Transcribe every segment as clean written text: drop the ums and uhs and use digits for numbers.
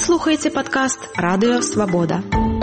слухаеце падкаст «Радыё Свабода».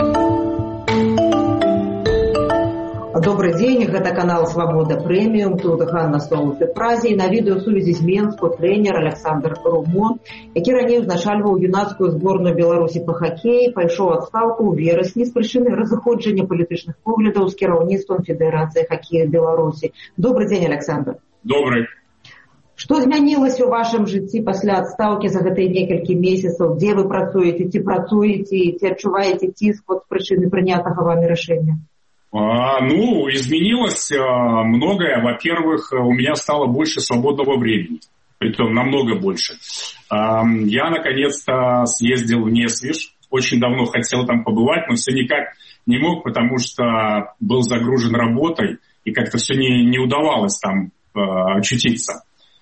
Добрый день, это канал «Свобода Премиум», тут Ганна Соус-Празі, і на відеосувязі з Менску трэнер Александр Румон, які раней узначальваў юнацкую зборную Беларусі па хакеі, пайшоў у адстаўку ў верасні з прычыны разыходжання палітычных поглядаў з кіраўніцтвам Федэрацыі хакея Беларусі. Добрый день, Александр. Добрый. Што змянілася ў вашым жыцці пасля адстаўкі за гэтыя некалькі месяцаў? Дзе вы працуеце, ці працуеце, ці адчуваеце ціск з прычыны прынятага вамі рашэння? Изменилось многое. Во-первых, у меня стало больше свободного времени. Притом намного больше. Я, наконец-то, съездил в Несвиж. Очень давно хотел там побывать, но все никак не мог, потому что был загружен работой, и как-то все не удавалось там очутиться.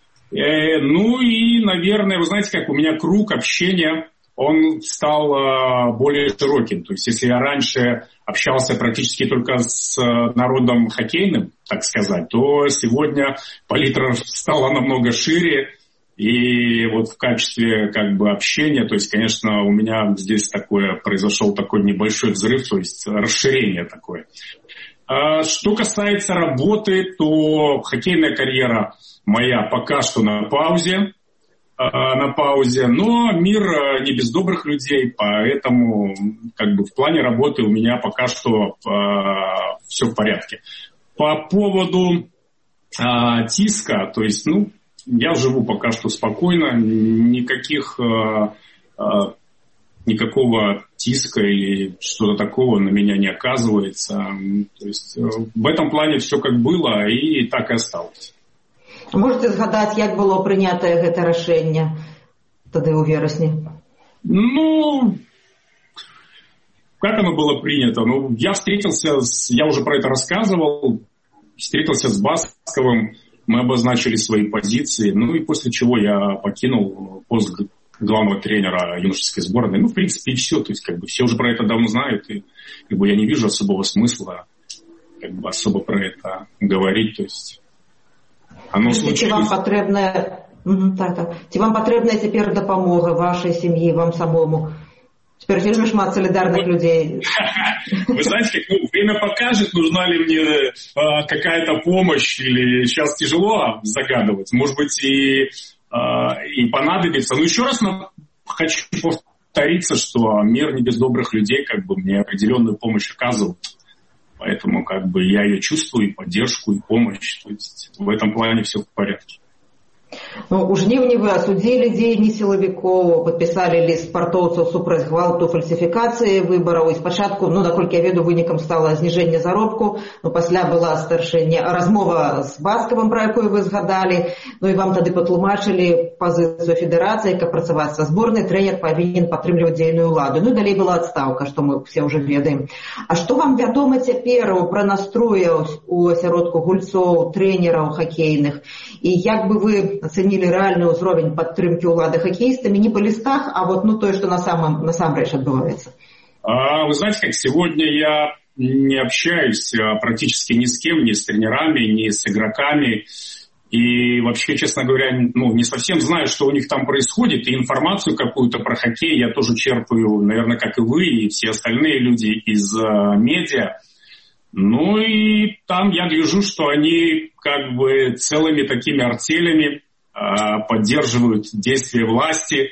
Наверное, вы знаете, как у меня круг общения, он стал более широким. То есть, если я раньше общался практически только с народом хоккейным, так сказать, то сегодня палитра стала намного шире. И вот в качестве общения, то есть, конечно, у меня здесь произошел такой небольшой взрыв, то есть расширение такое. Что касается работы, то хоккейная карьера моя пока что на паузе, но мир не без добрых людей, поэтому в плане работы у меня пока что все в порядке. По поводу тиска, то есть, я живу пока что спокойно, никакого тиска или что-то такого на меня не оказывается. То есть в этом плане все как было и так и осталось. Можете згадаць, як было прынятае гэта рашэнне тады ў верасні? Как оно было принято? Я уже про это рассказывал, встретился с Басковым, мы обозначили свои позиции, и после чего я покинул пост главного тренера юношеской сборной. В принципе, и все. То есть, все уже про это давно знают, и я не вижу особого смысла особо про это говорить. То есть, оно случилось. Ці вам патрэбная цяпер дапамога вашай сям'і, вам самому? Теперь вельмі шмат солидарных людей. Вы знаете, время покажет, нужна ли мне какая-то помощь, или сейчас тяжело загадывать. Может быть, и понадобится. Но еще раз хочу повториться, что мир не без добрых людей мне определенную помощь оказывает. Поэтому я ее чувствую, и поддержку, и помощь. То есть в этом плане все в порядке. У жніўні вы асудзілі дзеянні сілавікоў, падпісалі ліст спартоўцаў супраць гвалту, фальсіфікацыі выбараў, і спачатку, наколькі я веду, вынікам стала зніжэнне заробку, пасля была размова з Баскавым, пра якую вы згадалі, і вам тады патлумачылі пазіцыю федэрацыі, каб працаваць са зборнай, трэнер павінен падтрымліваць дзейную ўладу. І далей была адстаўка, што мы все ўжо ведаем. А што вам вядома цяпер пра настроі у асяродку гульцоў, трэнераў хакейных, і як бы вы оценили реальный уровень поддержки улады хоккеистами не по листах, а то, что насамрэч отбывается? Вы знаете, сегодня я не общаюсь практически ни с кем, ни с тренерами, ни с игроками. И вообще, честно говоря, не совсем знаю, что у них там происходит. И информацию какую-то про хоккей я тоже черпаю, наверное, как и вы, и все остальные люди из медиа. И там я гляжу, что они целыми такими артелями поддерживают действия власти.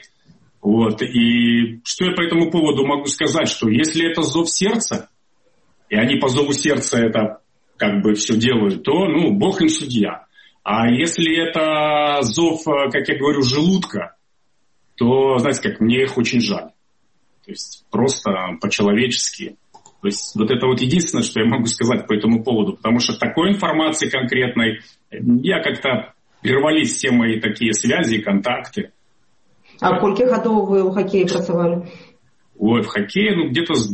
И что я по этому поводу могу сказать, что если это зов сердца, и они по зову сердца это все делают, то, Бог им судья. А если это зов, как я говорю, желудка, то, знаете, мне их очень жаль. То есть просто по-человечески. То есть это единственное, что я могу сказать по этому поводу, потому что такой информации конкретной я прервались все мои такие связи и контакты. А сколько годов вы в хоккее працевали? В хоккее, где-то с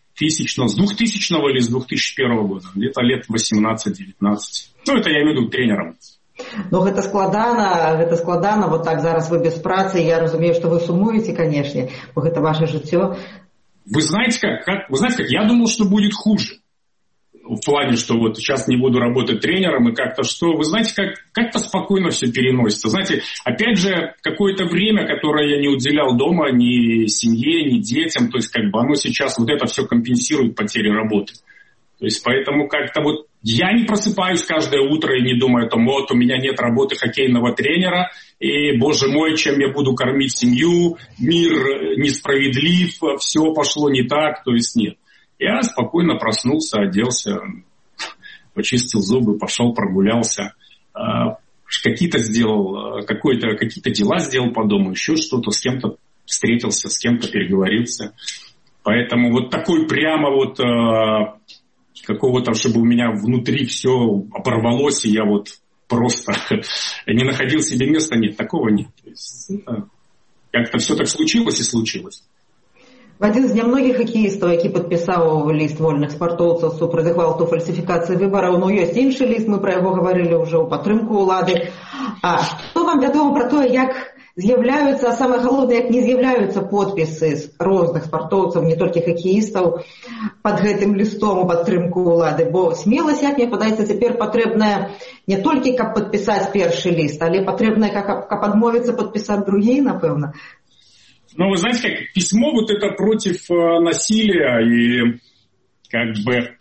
2000 или с 2001 года, где-то лет 18-19. Это я имею в виду тренером. Гэта складана, так зараз вы без працы, я разумею, что вы сумуете, конечно, бо гэта ваше жыццё. Вы знаете как? Я думал, что будет хуже. в плане, что вот сейчас не буду работать тренером и как-то что, вы знаете, как-то спокойно все переносится. Знаете, опять же, какое-то время, которое я не уделял дома ни семье, ни детям, то есть как бы оно сейчас вот это все компенсирует потери работы. То есть поэтому как-то вот я не просыпаюсь каждое утро и не думаю о том, вот у меня нет работы хоккейного тренера, и, боже мой, чем я буду кормить семью, мир несправедлив, все пошло не так, то есть нет. Я спокойно проснулся, оделся, почистил зубы, пошел, прогулялся, какие-то дела сделал по дому, еще что-то, с кем-то встретился, с кем-то переговорился. Поэтому вот такой прямо вот какого-то, чтобы у меня внутри все оборвалось, и я вот просто не находил себе места, нет, такого нет. То есть, как-то все так случилось и случилось. Один з нямногіх хакеїстаў, які падпісаў ліст вольных спартоўцаў супраць гвалту фальсіфікацыі выбараў, ну ёсць іншы ліст, мы пра яго гаварылі ўжо ў падтрымку ўлады. А што вам вядома пра тое, як з'яўляюцца, а самае галоўнае, як не з'яўляюцца подпісы з розных спартоўцаў, не толькі хакеістаў, пад гэтым лістом у падтрымку ўлады? Бо смеласць, як мне падаецца, цяпер патрэбная не толькі, каб падпісаць першы ліст, але патрэбная, каб адмовіцца падпісаць другі, напэўна. Ну, вы знаете, как письмо вот это против насилия и как бы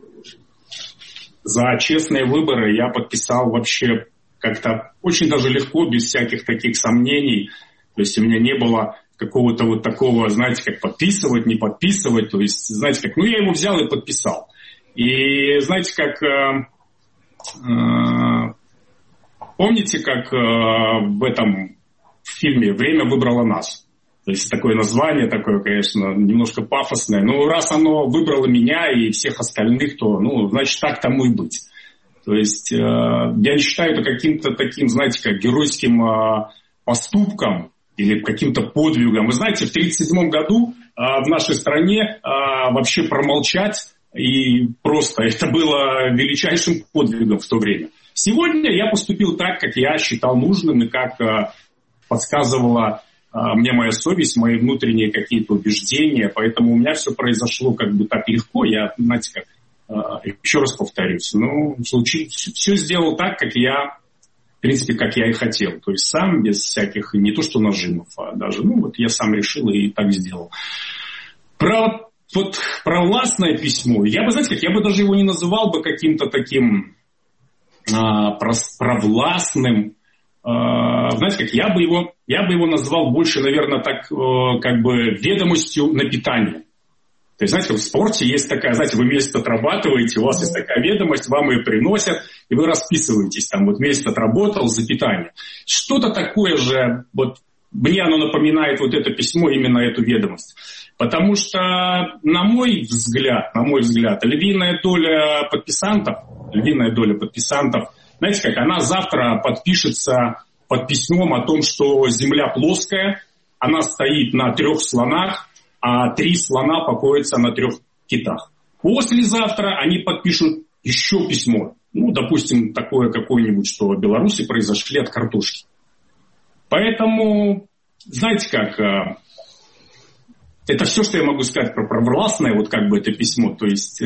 за честные выборы я подписал вообще как-то очень даже легко, без всяких таких сомнений. То есть у меня не было какого-то вот такого, знаете, как подписывать, не подписывать. То есть, знаете, как, ну, я его взял и подписал. И знаете, как, помните, как в этом фильме «Время выбрало нас»? То есть такое название, такое, конечно, немножко пафосное. Но раз оно выбрало меня и всех остальных, то, ну, значит, так тому и быть. То есть я не считаю это каким-то таким, знаете, как геройским поступком или каким-то подвигом. Вы знаете, в 1937 году в нашей стране вообще промолчать, и просто это было величайшим подвигом в то время. Сегодня я поступил так, как я считал нужным и как подсказывала мне моя совесть, мои внутренние какие-то убеждения, поэтому у меня все произошло как бы так легко. Я, знаете, как, еще раз повторюсь, ну, все сделал так, как я, в принципе, как я и хотел. То есть сам, без всяких, не то что нажимов, а даже, ну, вот я сам решил и так сделал. Про властное письмо, я бы, знаете, как, я бы даже его не называл бы каким-то таким провластным. Знаете, как, я бы его назвал больше, наверное, так, как бы ведомостью на питание. То есть, знаете, в спорте есть такая, знаете, вы месяц отрабатываете, у вас есть такая ведомость, вам ее приносят, и вы расписываетесь, там, вот месяц отработал за питание. Что-то такое же, вот, мне оно напоминает вот это письмо, именно эту ведомость. Потому что, на мой взгляд, львиная доля подписантов, знаете как, она завтра подпишется под письмом о том, что Земля плоская, она стоит на 3 слонах, а 3 слона покоятся на 3 китах. Послезавтра они подпишут еще письмо. Ну, допустим, такое какое-нибудь, что в Беларуси произошли от картошки. Поэтому, знаете как, это все, что я могу сказать про провластное, вот как бы это письмо. То есть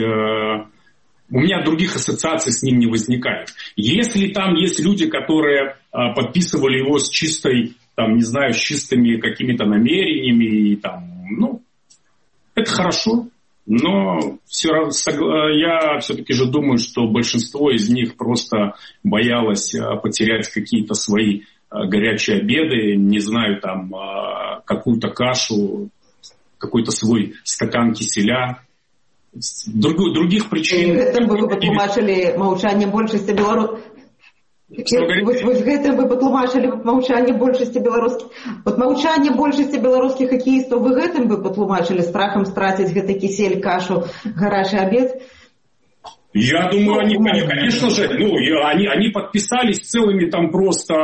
у меня других ассоциаций с ним не возникает. Если там есть люди, которые подписывали его с чистой, там, не знаю, с чистыми какими-то намерениями, там, ну, это хорошо. Но я все-таки же думаю, что большинство из них просто боялось потерять какие-то свои горячие обеды, не знаю, там, какую-то кашу, какой-то свой стакан киселя. Других причин... Гэтым бы вы патлумачылі маўчанне большасці беларускіх. Вось гэтым вы патлумачылі маўчанне большасці беларускіх. Вот маўчанне большасці беларускіх хакеістаў вы гэтым бы патлумачылі страхам страціць гэты кісель, кашу, гарячы абед? Я думаю, они, конечно же, они подписались целыми там просто,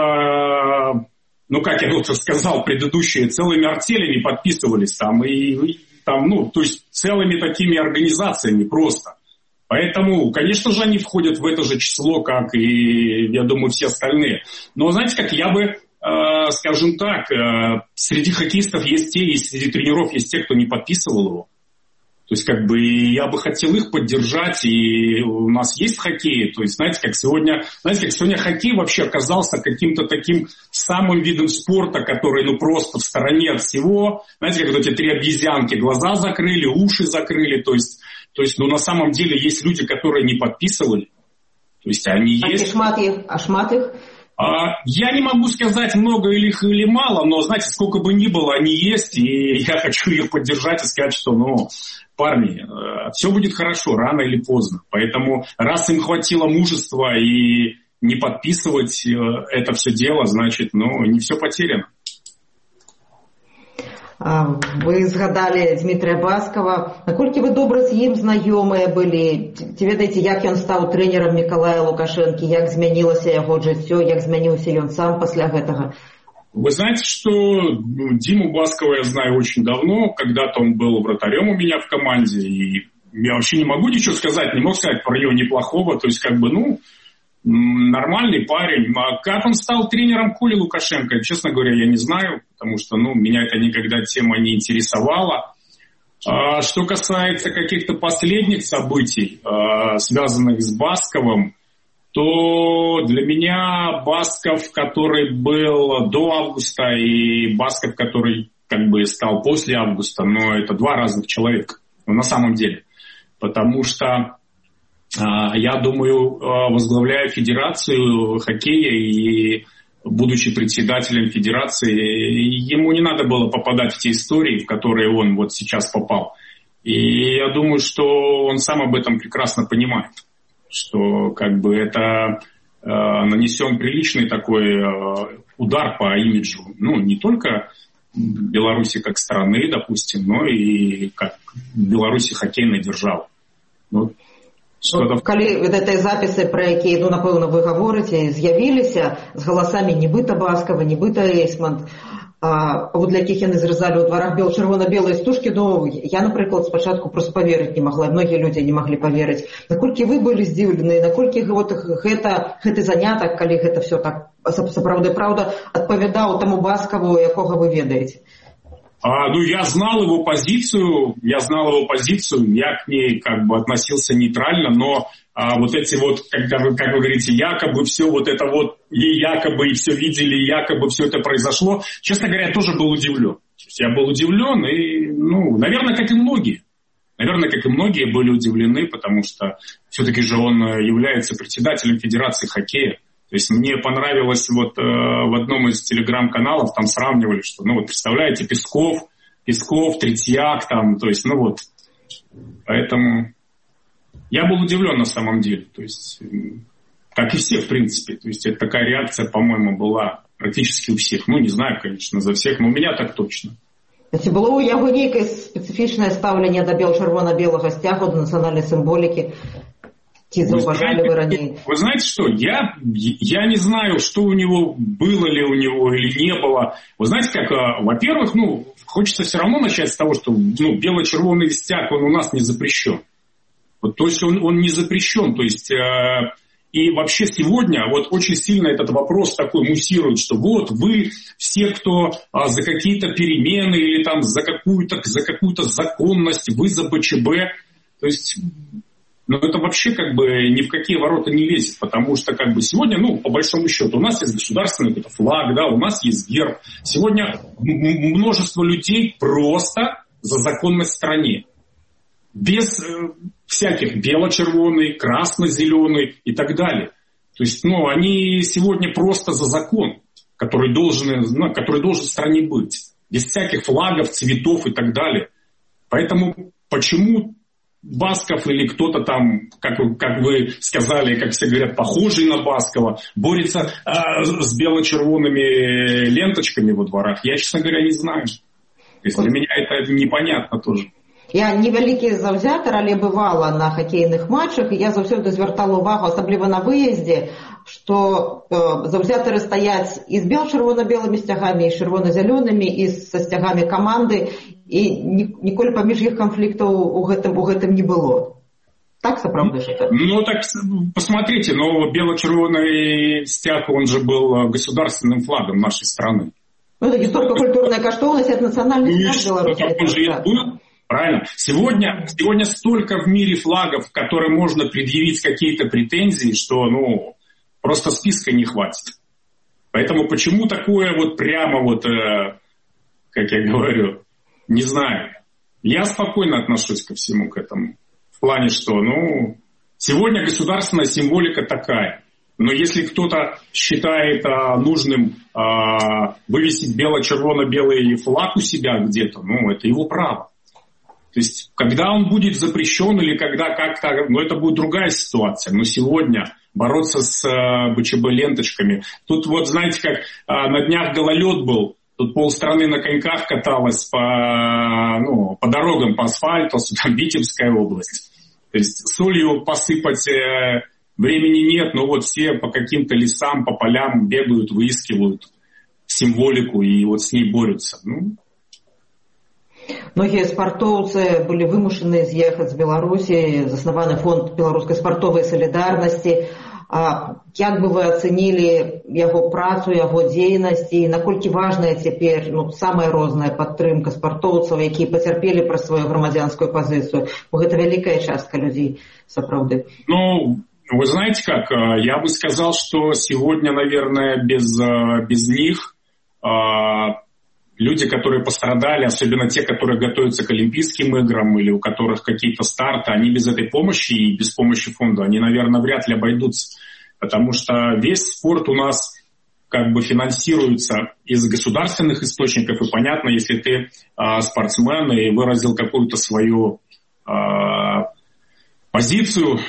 ну, как я вот сказал, предыдущие, целыми артелями подписывались там, и там, ну, то есть целыми такими организациями просто. Поэтому, конечно же, они входят в это же число, как и, я думаю, все остальные. Но, знаете, как я бы, скажем так, среди хоккеистов есть те, и среди тренеров есть те, кто не подписывал его. То есть, как бы, я бы хотел их поддержать, и у нас есть хоккей. То есть, знаете, как сегодня хоккей вообще оказался каким-то таким самым видом спорта, который, ну, просто в стороне от всего. Знаете, как вот эти 3 обезьянки, глаза закрыли, уши закрыли. То есть, ну, на самом деле есть люди, которые не подписывали. То есть, они есть. А шмат их? Я не могу сказать, много их или мало, но, знаете, сколько бы ни было, они есть, и я хочу их поддержать и сказать, что, ну, парни, все будет хорошо, рано или поздно. Поэтому, раз им хватило мужества и не подписывать это все дело, значит, ну, не все потеряно. Вы згадали Дмитрия Баскова. Наколькі вы добра з ім знаёмыя былі? Ці ведаеце, як ён стаў трэнерам Мікалая Лукашэнкі, як змянілася яго жыццё, як змяніўся ён сам пасля гэтага? Вы знаете, что Диму Баскова я знаю очень давно. Когда-то он был вратарем у меня в команде. И я вообще не могу ничего сказать, не мог сказать про него неплохого. То есть, как бы, ну, нормальный парень. А как он стал тренером Коли Лукашенко, честно говоря, я не знаю. Потому что, ну, меня это никогда тема не интересовала. Что касается каких-то последних событий, связанных с Басковым, то для меня Басков, который был до августа, и Басков, который как бы стал после августа, но это 2 разных человека, ну, на самом деле. Потому что, я думаю, возглавляя Федерацию хоккея и будучи председателем Федерации, ему не надо было попадать в те истории, в которые он вот сейчас попал. И я думаю, что он сам об этом прекрасно понимает, что как бы это нанесен приличный такой удар по имиджу, ну, не только Беларуси как страны, допустим, но и как Беларуси хоккейной державы. Ну, калі гэтыя запісы, пра якія, ну, напэўна, вы гаворыце, з'явіліся з галасамі нібыта Баскова, нібыта Эйсман, вот для якіх яны зразалі ў дварах чырвона-белыя стужкі, ну, я, напрыклад, спачатку проста паверыць не магла, многія людзі не маглі паверыць. Наколькі вы былі здзіўлены, наколькі вот гэты занятак, калі гэта все так сапраўды праўда, адпавядаў таму Баскаву, якога вы ведаеце? Ну, я знал его позицию, я к ней как бы относился нейтрально, но вот эти вот, как вы говорите, якобы все вот это вот, и якобы и все видели, и якобы все это произошло, честно говоря, я тоже был удивлен. Я был удивлен, и, ну, наверное, как и многие были удивлены, потому что все-таки же он является председателем Федерации хоккея. То есть мне понравилось вот в одном из телеграм-каналов, там сравнивали, что, ну вот представляете, Песков, Третьяк, там, то есть, ну вот, поэтому я был удивлен на самом деле, то есть, как и все, в принципе, то есть это такая реакция, по-моему, была практически у всех, ну не знаю, конечно, за всех, но у меня так точно. Ці было ў яго нейкае спецыфічнае стаўленне да чырвона-белага сцягу, да нацыянальнай сімволікі? Вы знаете что, я не знаю, что у него, было ли у него или не было. Вы знаете, как, во-первых, ну, хочется все равно начать с того, что, ну, бело-червоный стяг, он у нас не запрещен. Вот, то есть он не запрещен, то есть и вообще сегодня вот очень сильно этот вопрос такой муссирует, что вот вы все, кто за какие-то перемены или там за какую-то законность, вы за БЧБ, то есть... Но это вообще как бы ни в какие ворота не лезет, потому что как бы сегодня, ну, по большому счету, у нас есть государственный какой-то флаг, да, у нас есть герб. Сегодня множество людей просто за законность в стране. Без всяких бело-червоный, красно-зеленый и так далее. То есть, ну, они сегодня просто за закон, который должен в стране быть. Без всяких флагов, цветов и так далее. Поэтому почему... Басков или кто-то там, как вы сказали, как все говорят, похожий на Баскова, борется с бело-червоными ленточками во дворах, я, честно говоря, не знаю. То есть для меня это непонятно тоже. Я невялікі заўзятар, але бывала на хакейных матчах, і я заўсёды звяртала ўвагу, асабліва на выездзе, што заўзятары стаяць і з чырвона-белымі сцягамі, і з чырвона-зялёнымі, і са сцягамі каманды, і ніколі паміж іх канфліктаў у гэтым не было. Так сапраўды ж это? Ну так, посмотрите, но бело-червоный стяг, он же был государственным флагом нашей страны. Ну это историко-культурная каштоўнасць, это национальный флаг Беларуси. Он же был. Правильно? Сегодня столько в мире флагов, которые можно предъявить какие-то претензии, что, просто списка не хватит. Поэтому почему такое прямо как я говорю, не знаю. Я спокойно отношусь ко всему к этому. В плане, что, сегодня государственная символика такая. Но если кто-то считает нужным вывесить бело-червоно-белый флаг у себя где-то, это его право. То есть, когда он будет запрещен или когда как-то, это будет другая ситуация. Но сегодня бороться с БЧБ-ленточками. Тут знаете, как на днях гололед был, тут полстраны на коньках каталась по дорогам, по асфальту, там Витебская область. То есть солью посыпать времени нет, но все по каким-то лесам, по полям бегают, выискивают символику и с ней борются. Многие спартоўцы были вымушаны з'ехаць з Беларусі, заснаваны фонд беларускай спартовай салідарнасці. Як бы вы ацэнілі яго працу, яго дзейнасць і наколькі важная цяпер самая розная падтрымка спартоўцаў, якія пацярпелі праз сваю грамадзянскую пазіцыю? Бо гэта вялікая частка людзей, сапраўды. Вы знаете как, я бы сказал, что сегодня, наверное, без них люди, которые пострадали, особенно те, которые готовятся к Олимпийским играм или у которых какие-то старты, они без этой помощи и без помощи фонда, они, наверное, вряд ли обойдутся. Потому что весь спорт у нас финансируется из государственных источников. И понятно, если ты спортсмен и выразил какую-то свою позицию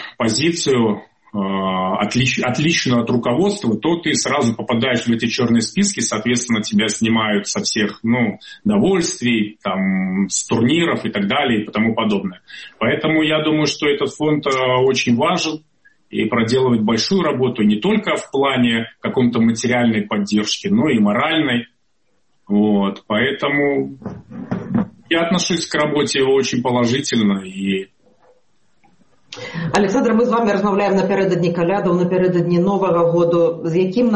отличную от руководства, то ты сразу попадаешь в эти черные списки, соответственно, тебя снимают со всех довольствий, с турниров и так далее и тому подобное. Поэтому я думаю, что этот фонд очень важен и проделывает большую работу не только в плане какой-то материальной поддержки, но и моральной. Поэтому я отношусь к работе очень положительно и Александр, мы з вами размаўляем напередодні калядаў, напередодні Новага году. Які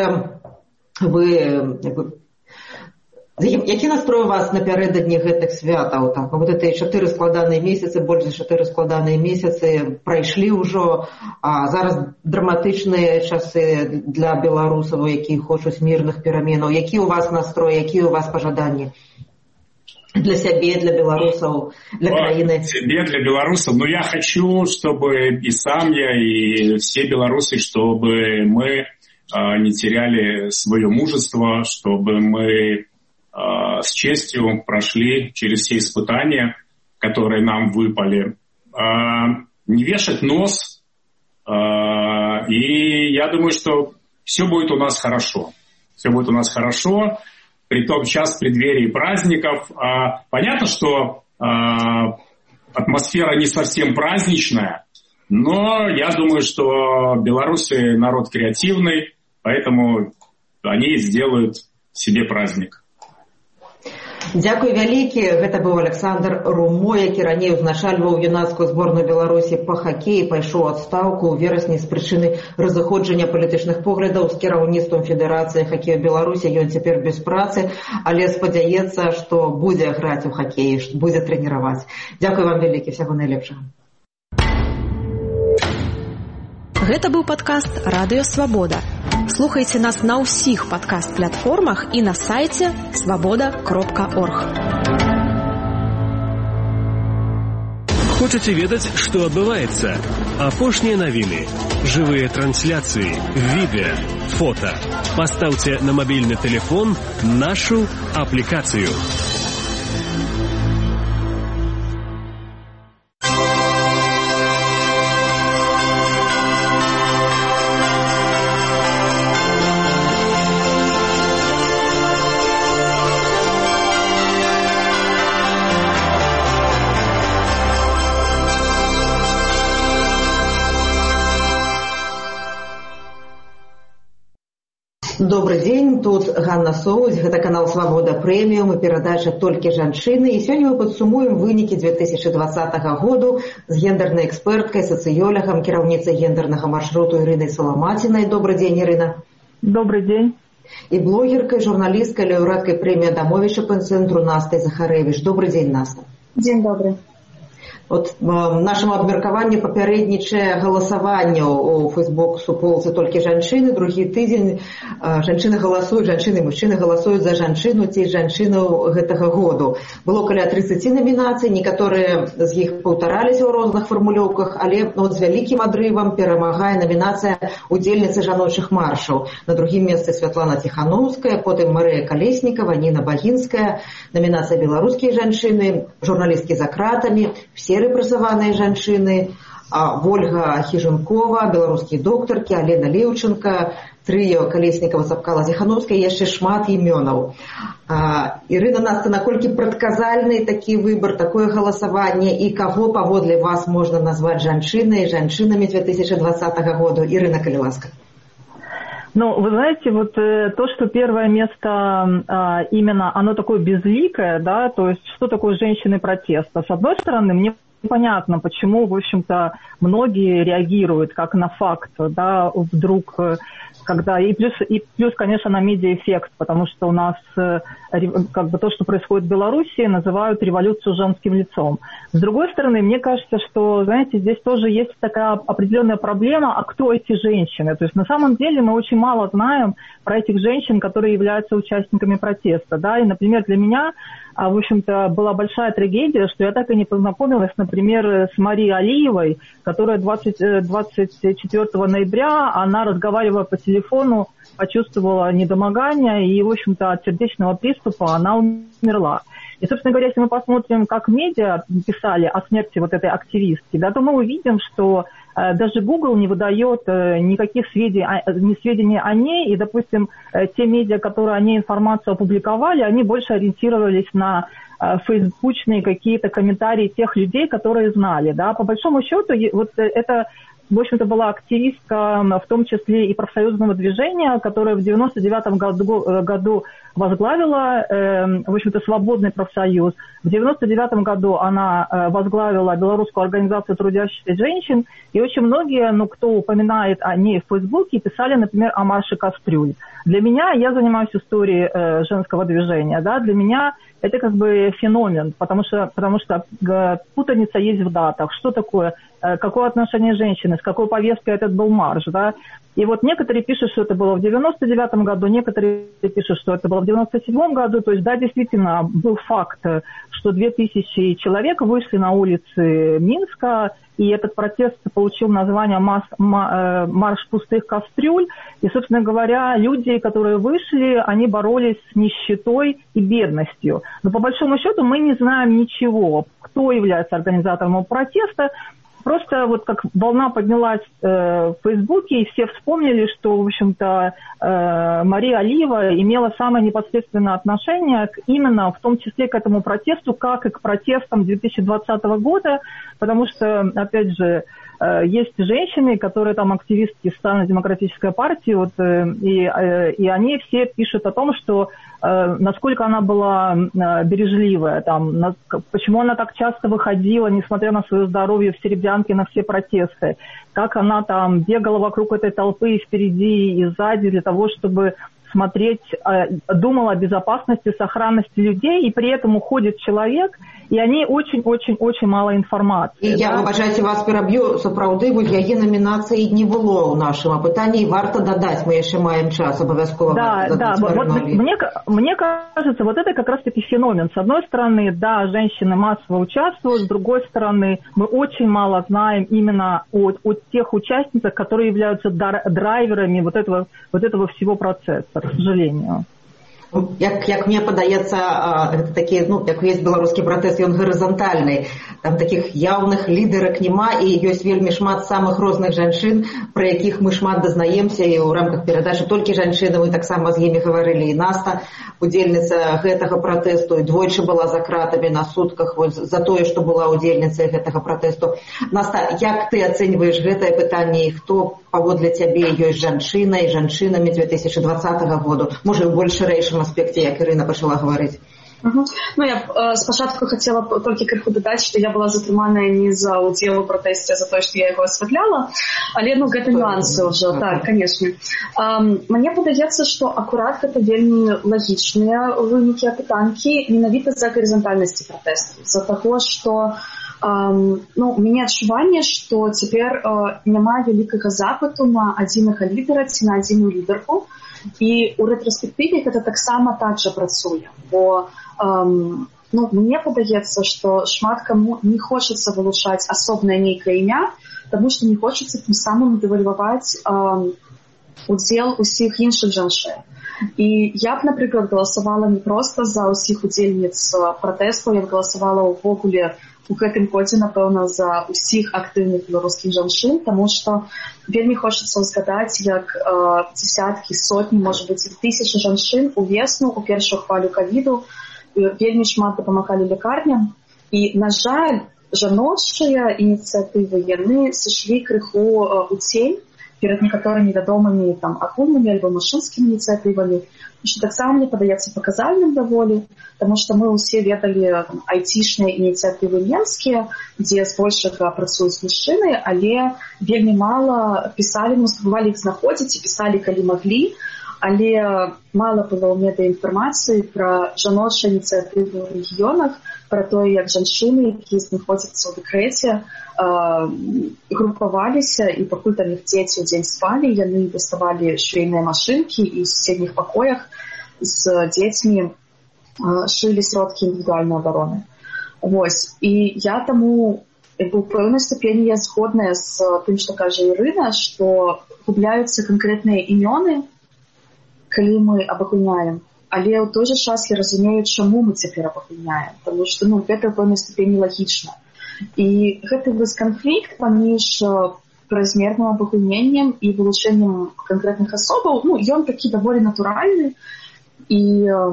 настрой у вас напередодні гэтых святаў? Эти 4 складаныя месяцы, больш за 4 складаныя месяцы прайшлі ўжо, а зараз драматычныя часы для беларусаў, якія хочуць мірных пераменаў. Які у вас настрой, якія у вас пажаданні? Для себя, для белорусов, для краины. Себе, для белорусов. Но я хочу, чтобы и сам я, и все белорусы, чтобы мы не теряли свое мужество, чтобы мы с честью прошли через все испытания, которые нам выпали. Не вешать нос. И я думаю, что все будет у нас хорошо. Все будет у нас хорошо. Притом сейчас в преддверии праздников. Понятно, что атмосфера не совсем праздничная, но я думаю, что белорусы народ креативный, поэтому они сделают себе праздник. Дзякуй вялікі. Гэта быў Александр Румо, які раней узначальваў юнацкую зборную Беларусі па хакеі, пайшоў у адстаўку ў верасні з прычыны разыходжання палітычных поглядаў з кіраўніцтвам Федэрацыі хакею Беларусі. Ён цяпер без працы, але спадзяецца, што будзе граць у хакеі, будзе трэніраваць. Дзякуй вам вялікі, всяго найлепшага. Гэта быў падкаст «Радыё Свабода». Слухайце нас на ўсіх падкаст-платформах і на сайце свабода.орг. Хочаце ведаць, што адбываецца? Апошнія навіны, жывыя трансляцыі, відэа, фота. Пастаўце на мабільны тэлефон нашу аплікацыю. Добрый день, тут Ганна Соуць, гэта канал «Свабода Прэміум» і перадача «Толькі жанчыны». І сёння мы падсумуем вынікі 2020 году з гендернай эксперткай, сацыёлагам, кіраўніцай гендернага маршруту Ірынай Саламацінай. Добрый день, Ірына. Добрый день. І блогеркай, журналісткай, лаўрэаткай прэміі Адамовіча па цэнтру Настай Захарэвіч. Добрый день, Наста. Дзень добры. От нашаму абмеркаванню папярэднічае галасаванне ў Facebook суполцы толькі жанчыны. Другі тыдзень жанчыны галасуюць, жанчыны і мужчыны галасуюць за жанчыну ці жанчыну гэтага году. Было каля 30 намінацый, некаторыя з іх паўтараліся ў розных фармулёўках, але з вялікім адрывам перамагае намінацыя удзельніцы жаночых маршаў. На другім месцы Святлана Ціхановская, потым Марыя Калеснікава, Ніна Багінская, намінацыя беларускія жанчыны, журналісткі за кратамі, все рэпрэсаваныя жанчыны, Вольга Хіжанкова, беларускія доктаркі, Алена Леўченка, трыё Калеснікава, Цапкала, Ціхановская, яшчэ шмат імёнаў. Ірына, Наста, наколькі прадказальны такі выбар, такое галасаванне, і каго паводле вас можна назваць жанчынамі 2020 года? Ирина, калі ласка. Ну, вы знаете, вот то, что первое место именно, оно такое безликое, да, то есть что такое женщины протеста? С одной стороны, мне понятно, почему, в общем-то, многие реагируют как на факт, да, вдруг, когда, и плюс, конечно, на медиаэффект, потому что у нас, как бы, то, что происходит в Беларуси, называют революцию женским лицом. С другой стороны, мне кажется, что, знаете, здесь тоже есть такая определенная проблема, а кто эти женщины? То есть, на самом деле, мы очень мало знаем про этих женщин, которые являются участниками протеста, да, и, например, для меня, в общем-то, была большая трагедия, что я так и не познакомилась, например, с Марией Алиевой, которая 24 ноября, она, разговаривая по телефону, почувствовала недомогание, и, в общем-то, от сердечного приступа она умерла. И, собственно говоря, если мы посмотрим, как медиа писали о смерти вот этой активистки, да, то мы увидим, что даже Google не выдает никаких сведений о ней, и, допустим, те медиа, которые о ней информацию опубликовали, они больше ориентировались на фейсбучные какие-то комментарии тех людей, которые знали, да. По большому счету, вот это, в общем-то, была активистка, в том числе и профсоюзного движения, которая в 1999 году возглавила, в общем-то, свободный профсоюз. В 1999 году она возглавила Белорусскую организацию трудящихся женщин, и очень многие, кто упоминает о ней в Фейсбуке, писали, например, о марше кастрюль. Для меня, я занимаюсь историей женского движения, да, для меня это как бы феномен, потому что путаница есть в датах. Что такое, какое отношение женщины, с какой повесткой этот был марш, да. И вот некоторые пишут, что это было в 99 году, некоторые пишут, что это было в 97 году. То есть, да, действительно, был факт, что 2000 человек вышли на улицы Минска, и этот протест получил название «Марш пустых кастрюль». И, собственно говоря, люди, которые вышли, они боролись с нищетой и бедностью. Но по большому счету мы не знаем ничего, кто является организатором протеста. Просто вот как волна поднялась в Фейсбуке, и все вспомнили, что, в общем-то, Мария Алиева имела самое непосредственное отношение именно, в том числе, к этому протесту, как и к протестам 2020 года, потому что, опять же, есть женщины, которые там активистки Социально-демократической партии, вот, и они все пишут о том, что насколько она была бережливая, там, почему она так часто выходила, несмотря на свое здоровье, в Серебрянке на все протесты, как она там бегала вокруг этой толпы и впереди, и сзади для того, чтобы смотреть, думала о безопасности, сохранности людей, и при этом уходит человек, и они очень-очень-очень мало информации. І я, вибачайте, вас переб'ю, сапраўды, бо яе номінації не було у нашому питанні, і варто додати, ми ще маємо час, обов'язково. Да, вот мне кажется, вот это как раз-таки феномен. С одной стороны, да, женщины массово участвуют, с другой стороны, мы очень мало знаем именно о тех участницах, которые являются драйверами вот этого всего процесса, к сожалению. Як мне падаецца, гэта такі, як увесь беларускі пратэст, ён гарызантальны. Там такіх яўных лідарак няма, і ёсць вельмі шмат самых розных жанчын, пра якіх мы шмат дазнаемся, і ў рамках перадачы толькі жанчыны, мы таксама з імі гаварылі. І Наста, удзельніца гэтага пратэсту, і двойчы была за кратамі на сутках за тое, што была удзельніцай гэтага пратэсту. Наста, як ты ацэньваеш гэтае пытанне, і хто паводле цябе ёсць жанчынамі 2020 году? Можа, у больш шырэйшым аспекце, як Ірына пачала гаварыць. Ну, я спачатку хацела толькі крыху дадаць, што я была затрыманая не за ўдзел у пратэсце, а за тое, што я яго асвятляла, але гэта нюансы ўжо, так, канешне. Мне падаецца, што акурат гэта вельмі лагічныя вынікі апытанкі менавіта з-за гарызантальнасці пратэсту, з-за таго, што у мяне адчуванне, што цяпер няма вялікага запыту на адзінага лідара ці на адзіную лідарку, і ў рэтраспектыве гэта таксама так жа працуе, бо мне падаецца, што шмат каму не хочацца вылучаць асобнае нейкае імя, таму што не хочацца тым самым дэвальваваць удзел усіх іншых жанчын. І я б, напрыклад, галасавала не проста за ўсіх удзельніц пратэсту, я б галасавала ўвогуле у гэтым годзе, напэўна, за ўсіх актыўных беларускіх жанчын, таму што вельмі хочацца згадаць, як дзесяткі, сотні, можа быць, і тысячы жанчын увесну ў першую хвалю ковіду вельмі шмат дапамагалі лякарням. І, на жаль, жаночыя ініцыятывы яны сышлі крыху ў цень перад некаторымі вядомымі агульнымі альбо мужчынскімі ініцыятывамі, што таксама мне падаецца паказальным даволі, таму што мы ўсе ведалі айцішныя ініцыятывы менскія, дзе збольшага працуюць мужчыны, але вельмі мала пісалі, мы спрабавалі іх знаходзіць і пісалі, калі маглі, але мала было ў медыаінфармацыі пра жаночыя ініцыятывы ў рэгіёнах, пра тое, як жанчыны, якія знаходзяцца ў дэкрэце, групаваліся, і пакуль там іх дзеці ў дзень спалі, яны даставалі швейныя машынкі і ў суседніх пакоях з дзецьмі шылі сродкі індывідуальнай абароны. І я таму у пэўнай ступені я згодная з тым, што кажа Ірына, што губляюцца канкрэтныя імёны, калі мы абагульняем. Але ў той жа час я разумею, чаму мы цяпер абагульняем, таму што гэта ў пэўнай ступені лагічна. І гэты канфлікт паміж празмерным абагульненнем і вылучэннем канкрэтных асобаў, ён такі даволі натуральны. І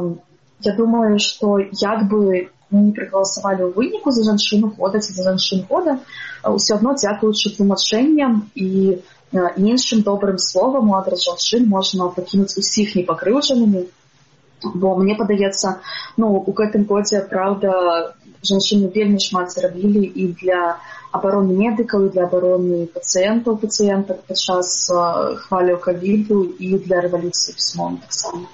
я думаю, што як бы мы не прагаласавалі ў выніку за жанчыну года ці за жанчын года, ўсё адно дзякуючы тлумачэнням і іншым добрым словам у адрас жанчын можна пакінуць усіх непакрыўджанымі. Бо мне падаецца, у гэтым годзе, праўда, жанчыны вельмі шмат зарабілі і для абароны медыкаў, і для абароны пацыентаў, пацыентак падчас хваляў ковіду, і для рэвалюцыі пісьмом таксама.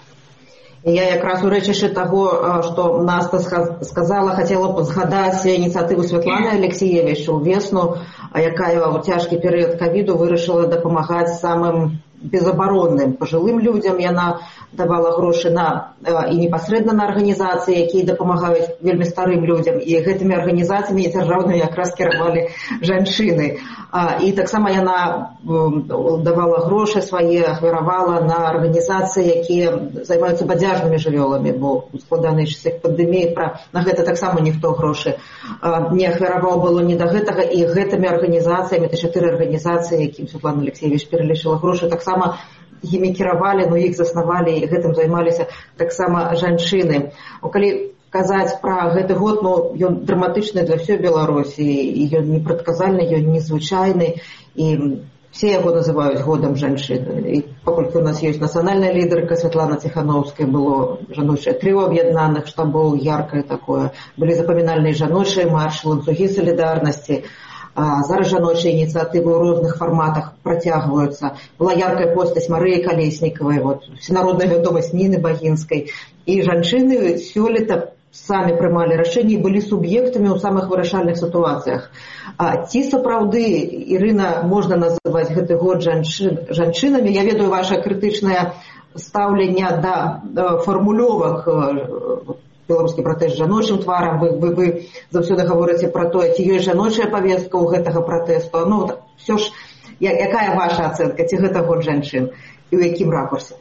Я якраз у рэчышчы таго, што Наста сказала, хацела б згадаць ініцыятыву Святланы Алексіевіч увесну, якая ў цяжкі перыяд ковіду вырашыла дапамагаць самым безабаронным пажылым людзям. Яна давала грошы і непасрэдна на арганізацыі, якія дапамагаюць вельмі старым людзям. І гэтымі арганізацыямі дзяржаўнымі якраз кіравалі жанчыны. І таксама яна давала грошы свае, ахвяравала на арганізацыі, якія займаюцца бадзяжнымі жывёламі, бо у складаныя часы пандэміі на гэта таксама ніхто грошы не ахвяраваў было ні да гэтага. І гэтымі арганізацыямі, 4 арганізацыі, якім Святлана Алексіевіч пералічыла грошы, таксама імі кіравалі, іх заснавалі, і гэтым займаліся таксама жанчыны. Калі казаць пра гэты год, ён драматычны для ўсёй Беларусі, і ён непрадказальны, ён незвычайны, і все яго называюць годам жанчын. І паколькі у нас ёсць нацыянальная лідарка Святлана Ціхановская, было жаночае трыо аб'яднаных штабоў, яркае такое, былі запамінальныя жаночыя маршы, ланцугі салідарнасці. Зараз жаночыя ініцыятывы ў розных фарматах працягваюцца. Была яркая постаць Марыі Калеснікавай, всенародная вядомасць Ніны Багінскай. І жанчыны сёлета самі прымалі рашэнні, былі суб'ектамі ў самых вырашальных сітуацыях. Ці сапраўды, Ірына, можна называць гэты год жанчынамі? Я ведаю ваше крытычнае стаўленне да фармулёвак беларускі пратэст жаночым тварам. Вы заўсёды гаворыце пра тое, ці ёсць жаночая павестка ў гэтага пратэсту. Все ж, якая ваша ацэнка, ці гэта год жанчын і ў якім ракурсе?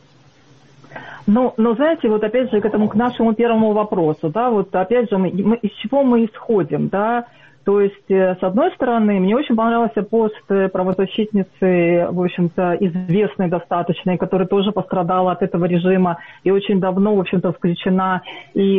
Знаете, опять же, к нашему первому вопросу, опять же, из чего мы исходим, То есть, с одной стороны, мне очень понравился пост правозащитницы, в общем-то, известной достаточной, которая тоже пострадала от этого режима и очень давно, в общем-то, включена и,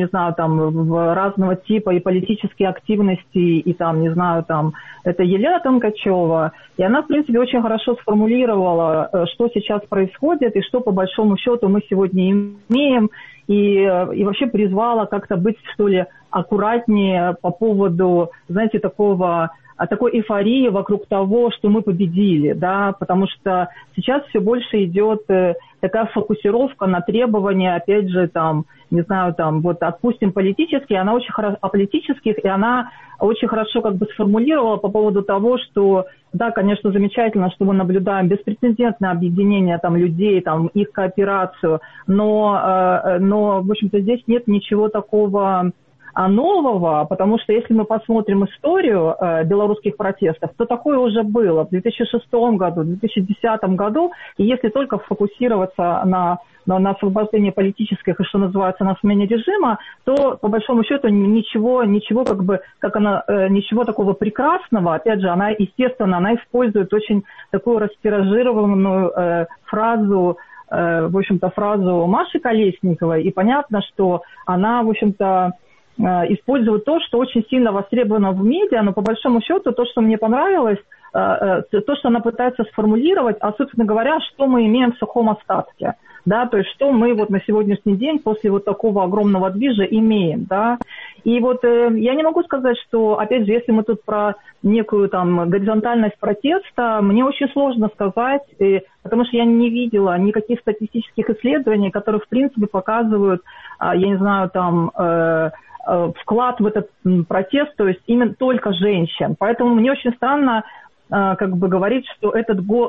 в разного типа и политические активности, и это Елена Тонкачева. И она, в принципе, очень хорошо сформулировала, что сейчас происходит и что, по большому счету, мы сегодня имеем. и вообще призвала как-то быть, что ли, аккуратнее по поводу, знаете, такой эйфории вокруг того, что мы победили, да, потому что сейчас все больше идет такая фокусировка на требования, опять же, там, не знаю, там, вот, отпустим политические, она очень хорошо, о политических, и она очень хорошо как бы сформулировала по поводу того, что, да, конечно, замечательно, что мы наблюдаем беспрецедентное объединение там людей, там, их кооперацию, но, в общем-то, здесь нет ничего такого нового, потому что если мы посмотрим историю белорусских протестов, то такое уже было в 2006 году, в 2010 году, и если только фокусироваться на освобождении политических и, что называется, на смене режима, то, по большому счету, ничего такого прекрасного, опять же, она, естественно, она использует очень такую растиражированную фразу, в общем-то, фразу Маши Колесниковой, и понятно, что она, в общем-то, использовать то, что очень сильно востребовано в медиа, но по большому счету то, что мне понравилось, то, что она пытается сформулировать, а, собственно говоря, что мы имеем в сухом остатке, да, то есть что мы вот на сегодняшний день после вот такого огромного движа имеем, да, и вот я не могу сказать, что, опять же, если мы тут про некую там горизонтальность протеста, мне очень сложно сказать, потому что я не видела никаких статистических исследований, которые, в принципе, показывают, я не знаю, там, вклад в этот протест, то есть именно только женщин. Поэтому мне очень странно как бы говорить, что этот год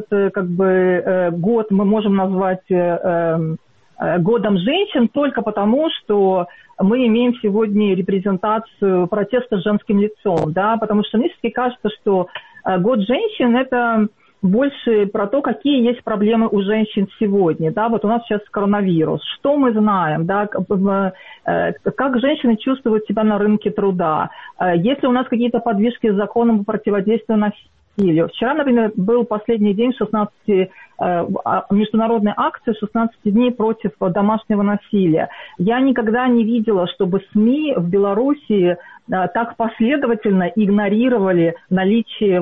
мы можем назвать годом женщин только потому, что мы имеем сегодня репрезентацию протеста с женским лицом, да, потому что мне все-таки кажется, что год женщин – это больше про то, какие есть проблемы у женщин сегодня, да, вот у нас сейчас коронавирус, что мы знаем, да, как женщины чувствуют себя на рынке труда, есть ли у нас какие-то подвижки с законом по противодействию насилию. Вчера, например, был последний день международной акции 16 дней против домашнего насилия. Я никогда не видела, чтобы СМИ в Беларуси так последовательно игнорировали наличие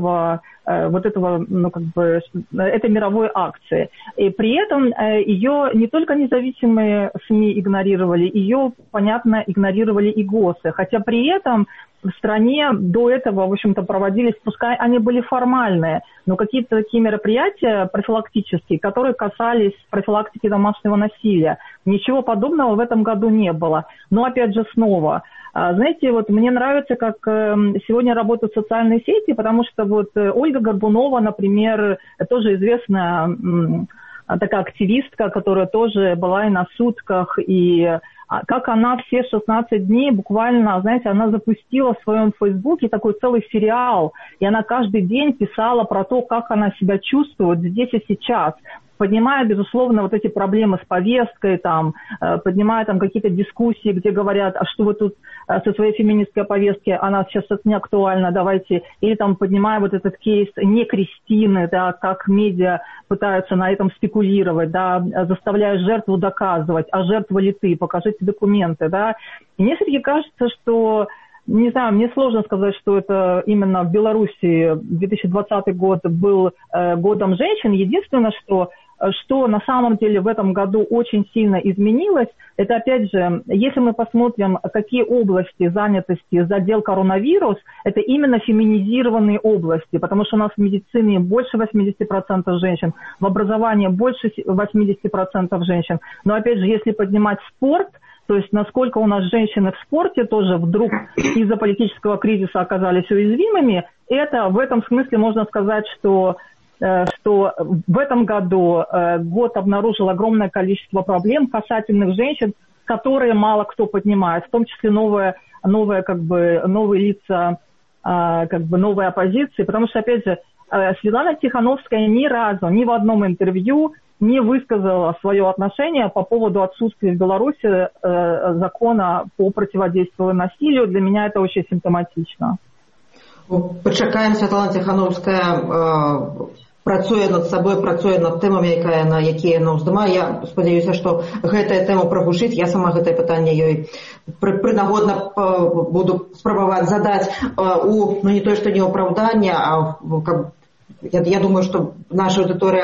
этой мировой акции. И при этом ее не только независимые СМИ игнорировали, ее, понятно, игнорировали и ГОСы. Хотя при этом в стране до этого, в общем-то, проводились, пускай они были формальные, но какие-то такие мероприятия профилактические, которые касались профилактики домашнего насилия. Ничего подобного в этом году не было. Но, опять же, снова, знаете, вот мне нравится, как сегодня работают социальные сети, потому что вот Ольга Горбунова, например, тоже известная такая активистка, которая тоже была и на сутках, и как она все 16 дней буквально, знаете, она запустила в своем Фейсбуке такой целый сериал, и она каждый день писала про то, как она себя чувствует здесь и сейчас, поднимая, безусловно, вот эти проблемы с повесткой, там, поднимая там какие-то дискуссии, где говорят, а что вы тут со своей феминистской повестки, она сейчас не актуальна, давайте, или там поднимая вот этот кейс не Кристины, да, как медиа пытаются на этом спекулировать, да, заставляя жертву доказывать, а жертва ли ты, покажите документы, да. И мне все-таки кажется, что, не знаю, мне сложно сказать, что это именно в Беларуси 2020 год был годом женщин. Единственное, что на самом деле в этом году очень сильно изменилось, это, опять же, если мы посмотрим, какие области занятости задел коронавирус, это именно феминизированные области, потому что у нас в медицине больше 80% женщин, в образовании больше 80% женщин. Но, опять же, если поднимать спорт, то есть насколько у нас женщины в спорте тоже вдруг из-за политического кризиса оказались уязвимыми, это в этом смысле можно сказать, что в этом году год обнаружил огромное количество проблем касательных женщин, которые мало кто поднимает, в том числе новые лица, новой оппозиции, потому что, опять же, Светлана Тихановская ни разу, ни в одном интервью не высказала свое отношение по поводу отсутствия в Беларуси закона по противодействию насилию. Для меня это очень симптоматично. Пачакаем, Святлана Тихановская працуе над сабой, працуе над тэмамі, якія яна ўздымае. Я спадзяюся, што гэтая тэма прагучыць. Я сама гэтае пытанне ёй прынагодна буду спрабаваць задаць не то, што не оправданне, а я думаю, что наша аудитория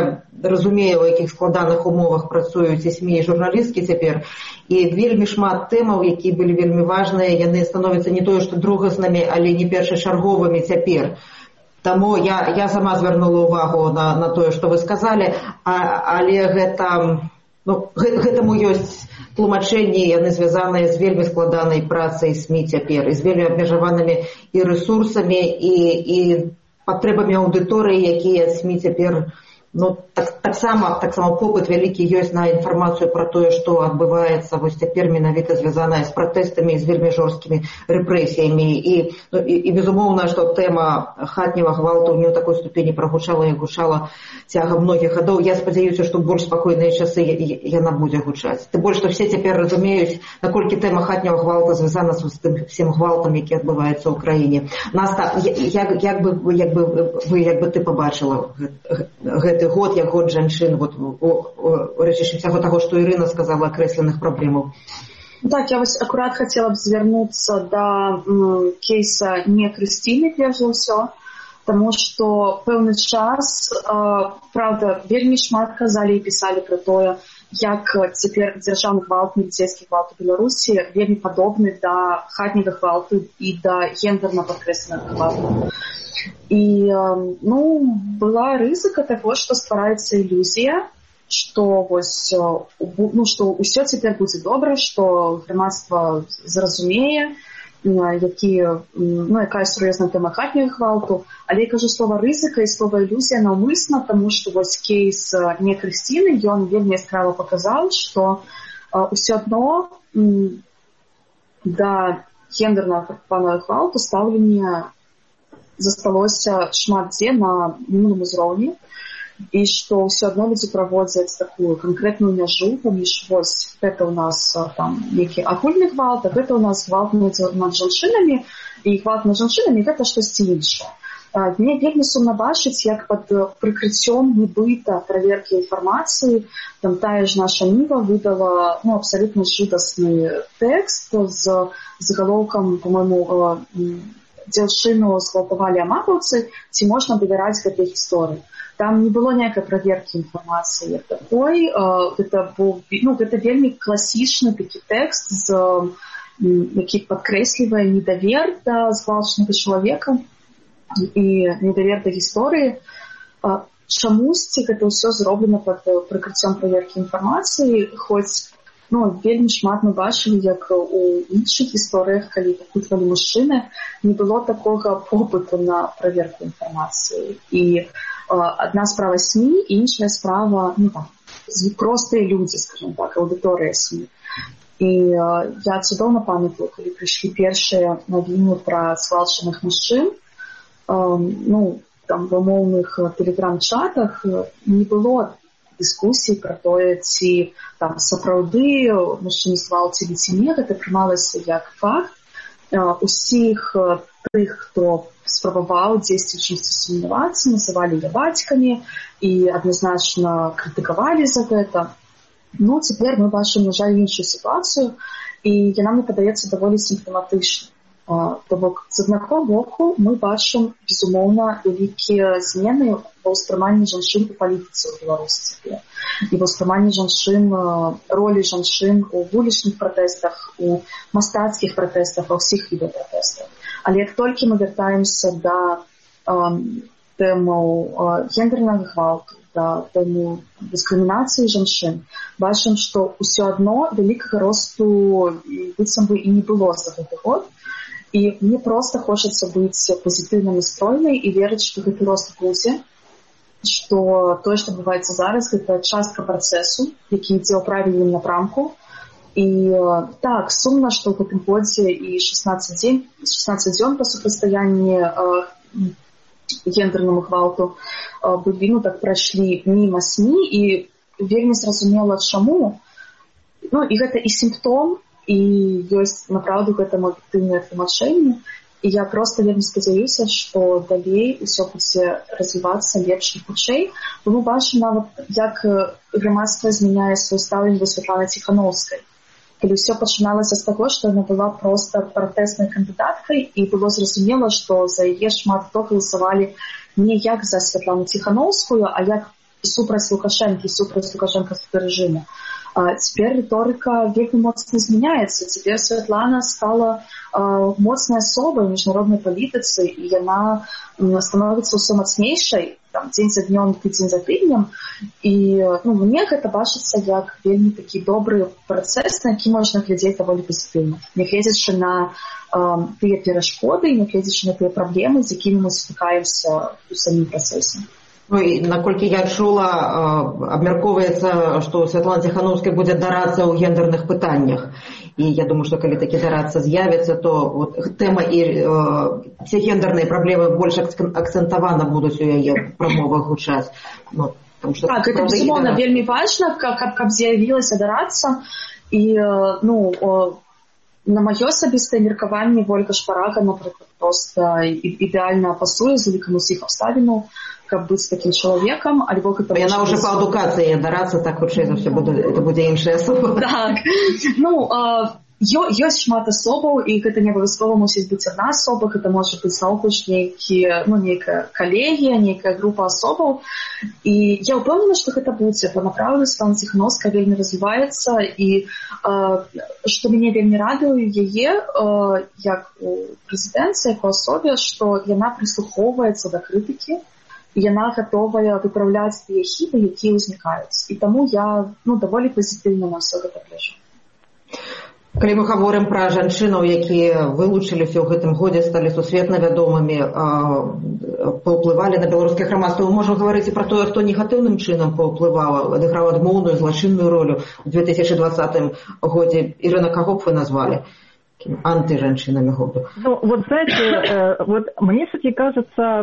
разумее, у якіх складаных умовах працуюць і СМІ, і журналісткі цяпер. І вельмі шмат тэмаў, якія былі вельмі важныя, яны становяцца не тое, што другаснымі, але не першачарговымі цяпер. Таму я сама звярнула ўвагу на тое, што вы сказалі, але гэтаму ёсць тлумачэнні, яны звязаныя з вельмі складанай працай СМІ цяпер, і з вельмі абмежаванымі і рэсурсамі, і патрэбамі аўдыторыі, якія СМІ цяпер, таксама попыт вялікі ёсць на інфармацыю пра тое, што адбываецца вось цяпер менавіта звязаная з пратэстамі і з вельмі жорсткімі рэпрэсіямі. І безумоўна, што тэма хатняга гвалту не ў такой ступені прагучала, як гучала цягам многіх гадоў. Я спадзяюся, што больш спакойныя часы яна будзе гучаць. Тым больш, што все цяпер разумеюць, наколькі тэма хатняга гвалту звязана з тым всім гвалтам, які адбываецца ў краіне. Наста, як бы ты побачила гэты год, як год жанчын, у рэчышчы всяго таго, што Ірына сказала, акрэсленых праблемаў? Так, я вось акурат хацела б звярнуцца да кейса не Крысціны, перш за ўсё, таму што пэўны час, правда, вельмі шмат казалі і пісалі пра тое, як цяпер дзяржаўны гвалт, міліцейскі гвалт у Беларусі вельмі падобны да хатняга гвалту і да гендерна падкрэсленага гвалту. І была рызыка таго, што ствараецца ілюзія, што ўсё цяпер будзе добра, што грамадства зразумее, якая сур'ёзная тэма хатняга гвалту. Але я кажу слова рызыка і слова ілюзія наўмысна, таму што вось кейс не Крысціны, ён вельмі яскрава паказаў, што ўсё адно да гендернага гвалту стаўленне засталося шмат дзе на мінімум узроўні, і што ўсё адно людзі праводзяць такую канкрэтную мяжу паміж вось гэта ў нас там нейкі агульны гвалт, а гэта ў нас гвалт над жанчынамі, і гвалт над жанчынамі гэта штосьці іншае. Мне вельмі сумна бачыць, як пад прыкрыццём нібыта праверкі інфармацыі там тая ж наша Ніва выдала абсалютна жудасны тэкст з загалоўкам, па-мойму, дзяўчыну згвалтавалі амапаўцы, ці можна давяраць гэтай гісторыі. Там не было ніякай праверкі інфармацыі такой. Гэта вельмі класічны такі тэкст, які падкрэслівае недавер да згвалчанага чалавека і недавер да гісторыі. Чамусьці гэта ўсё зроблена пад прыкрыццём праверкі інфармацыі, хоць вельмі шмат мы бачылі, як у іншых гісторыях, калі пакутвалі мужчыны, не было такога попыту на праверку інфармацыі. І адна справа СМІ, і іншая справа простыя людзі, скажем так, аўдыторыя СМІ. І я цудоўна памятаю, калі прыйшлі першыя навіны пра згвалчаных мужчын, там в умоўных тэлеграм-чатах не было дыскусій пра тое, ці там сапраўды мужчыны згвалцілі ці не, гэта прымалася як факт. Усіх тых, хто спрабаваў дзесьці чымсьці сумнявацца, называлі я бацькамі і адназначна крытыкавалі за гэта. Цяпер мы бачым, на жаль, іншую сітуацыю, і яна, мне падаецца, даволі сімптаматычна. То бок, з аднаго боку, мы бачым, безумоўна, вялікія змены ва ўспрыманні жанчын у палітыцы ў Беларусі цяпер. І ва ўспрыманні жанчын, ролі жанчын у вулічных пратэстах, у мастацкіх пратэстах, ва ўсіх відах пратэстаў. Але як толькі мы вяртаемся да тэмаў гендернага гвалту, да тэму дыскрымінацыі жанчын, бачым, што ўсё адно вялікага росту быццам бы і не было за гэты год. І мне проста хочацца быць пазітыўна настроенай і верыць, што гэты рост будзе, што тое, што адбываецца зараз, гэта частка працэсу, які ідзе ў правільным напрамку. І так, сумна, што ў гэтым годзе і 16 дзён па супрацьстаянні гендернаму гвалту былі, так прайшлі міма СМІ, і вельмі зразумела чаму. І гэта і сімптом, і ёсць, направду, гэтаму аб'ектыўнае тлумачэнне. І я проста вельмі спадзяюся, што далей усё будзе развівацца лепш і хутчэй. Бо мы бачым нават, як грамадства змяняе сваё стаўленне да Святланы Ціханаўскай. Калі ўсё пачыналася з таго, што яна была проста пратэснай кандыдаткай, і было зразумела, што за яе шмат хто галасавалі не як за Святлану Ціханаўскую, а як супраць Лукашэнкі, супраць лукашэнкаўскага рэжыму. Цяпер рыторыка вельмі моцна змяняецца. Цяпер Святлана стала моцнай асобай у міжнароднай палітыцы, і яна становіцца ўсё мацнейшай, дзень за днём, тыдзень за тыднем. І мне гэта бачыцца як вельмі такі добры працэс, на які можна глядзець даволі пазітыўна. Нягледзячы на тыя перашкоды, нягледзячы на тыя праблемы, з якімі мы сутыкаемся у самім працэсе. Ну і наколькі я чула, абмяркоўваецца, што Святлана Ціхановская будзе дарацца ў гендерных пытаннях. І я думаю, што калі такі дарацца з'явіцца, то вот тэма і ці гендерныя праблемы больш акцэнтавана будуць у яе прамовах гучаць. Так, гэта, безумоўна, вельмі важна, каб з'явілася дарацца. І, на маё асабістае меркаванне Вольга Шпарага, напрыклад, проста ідэальна пасуе з улікам усіх абставінаў, каб быць такім чалавекам, альбо гэта... Яна ўжо па адукацыі дарацца, так хутчэй за ўсё это будзе іншая асоба. Так, ёсць шмат асобаў, і гэта не абавязкова мусіць быць адна асоба, гэта можа быць наогул нейкая калегія, нейкая група асобаў. І я ўпэўнена, што гэта будзе, бо направду Святлана Ціхановская вельмі развіваецца, і што мяне вельмі радуе яе, як у прэзідэнце, як у асобе, што яна прыслухоўваецца да крытыкі, і яна гатовая выпраўляць тыя хібы, якія ўзнікаюць. І таму я даволі пазітыўна на ўсё гэта гляджу. Калі мы гаворым пра жанчынаў, якія вылучыліся ў гэтым годзе, сталі сусветна вядомымі, паўплывалі на беларускае грамадства, мы можам гаварыць і пра тое, хто негатыўным чынам паўплываў, адыграў адмоўную, злачынную ролю ў 2020 годзе. Ірына, каго б вы назвалі антижанчинами года? Вот знаете, вот мне все-таки кажется,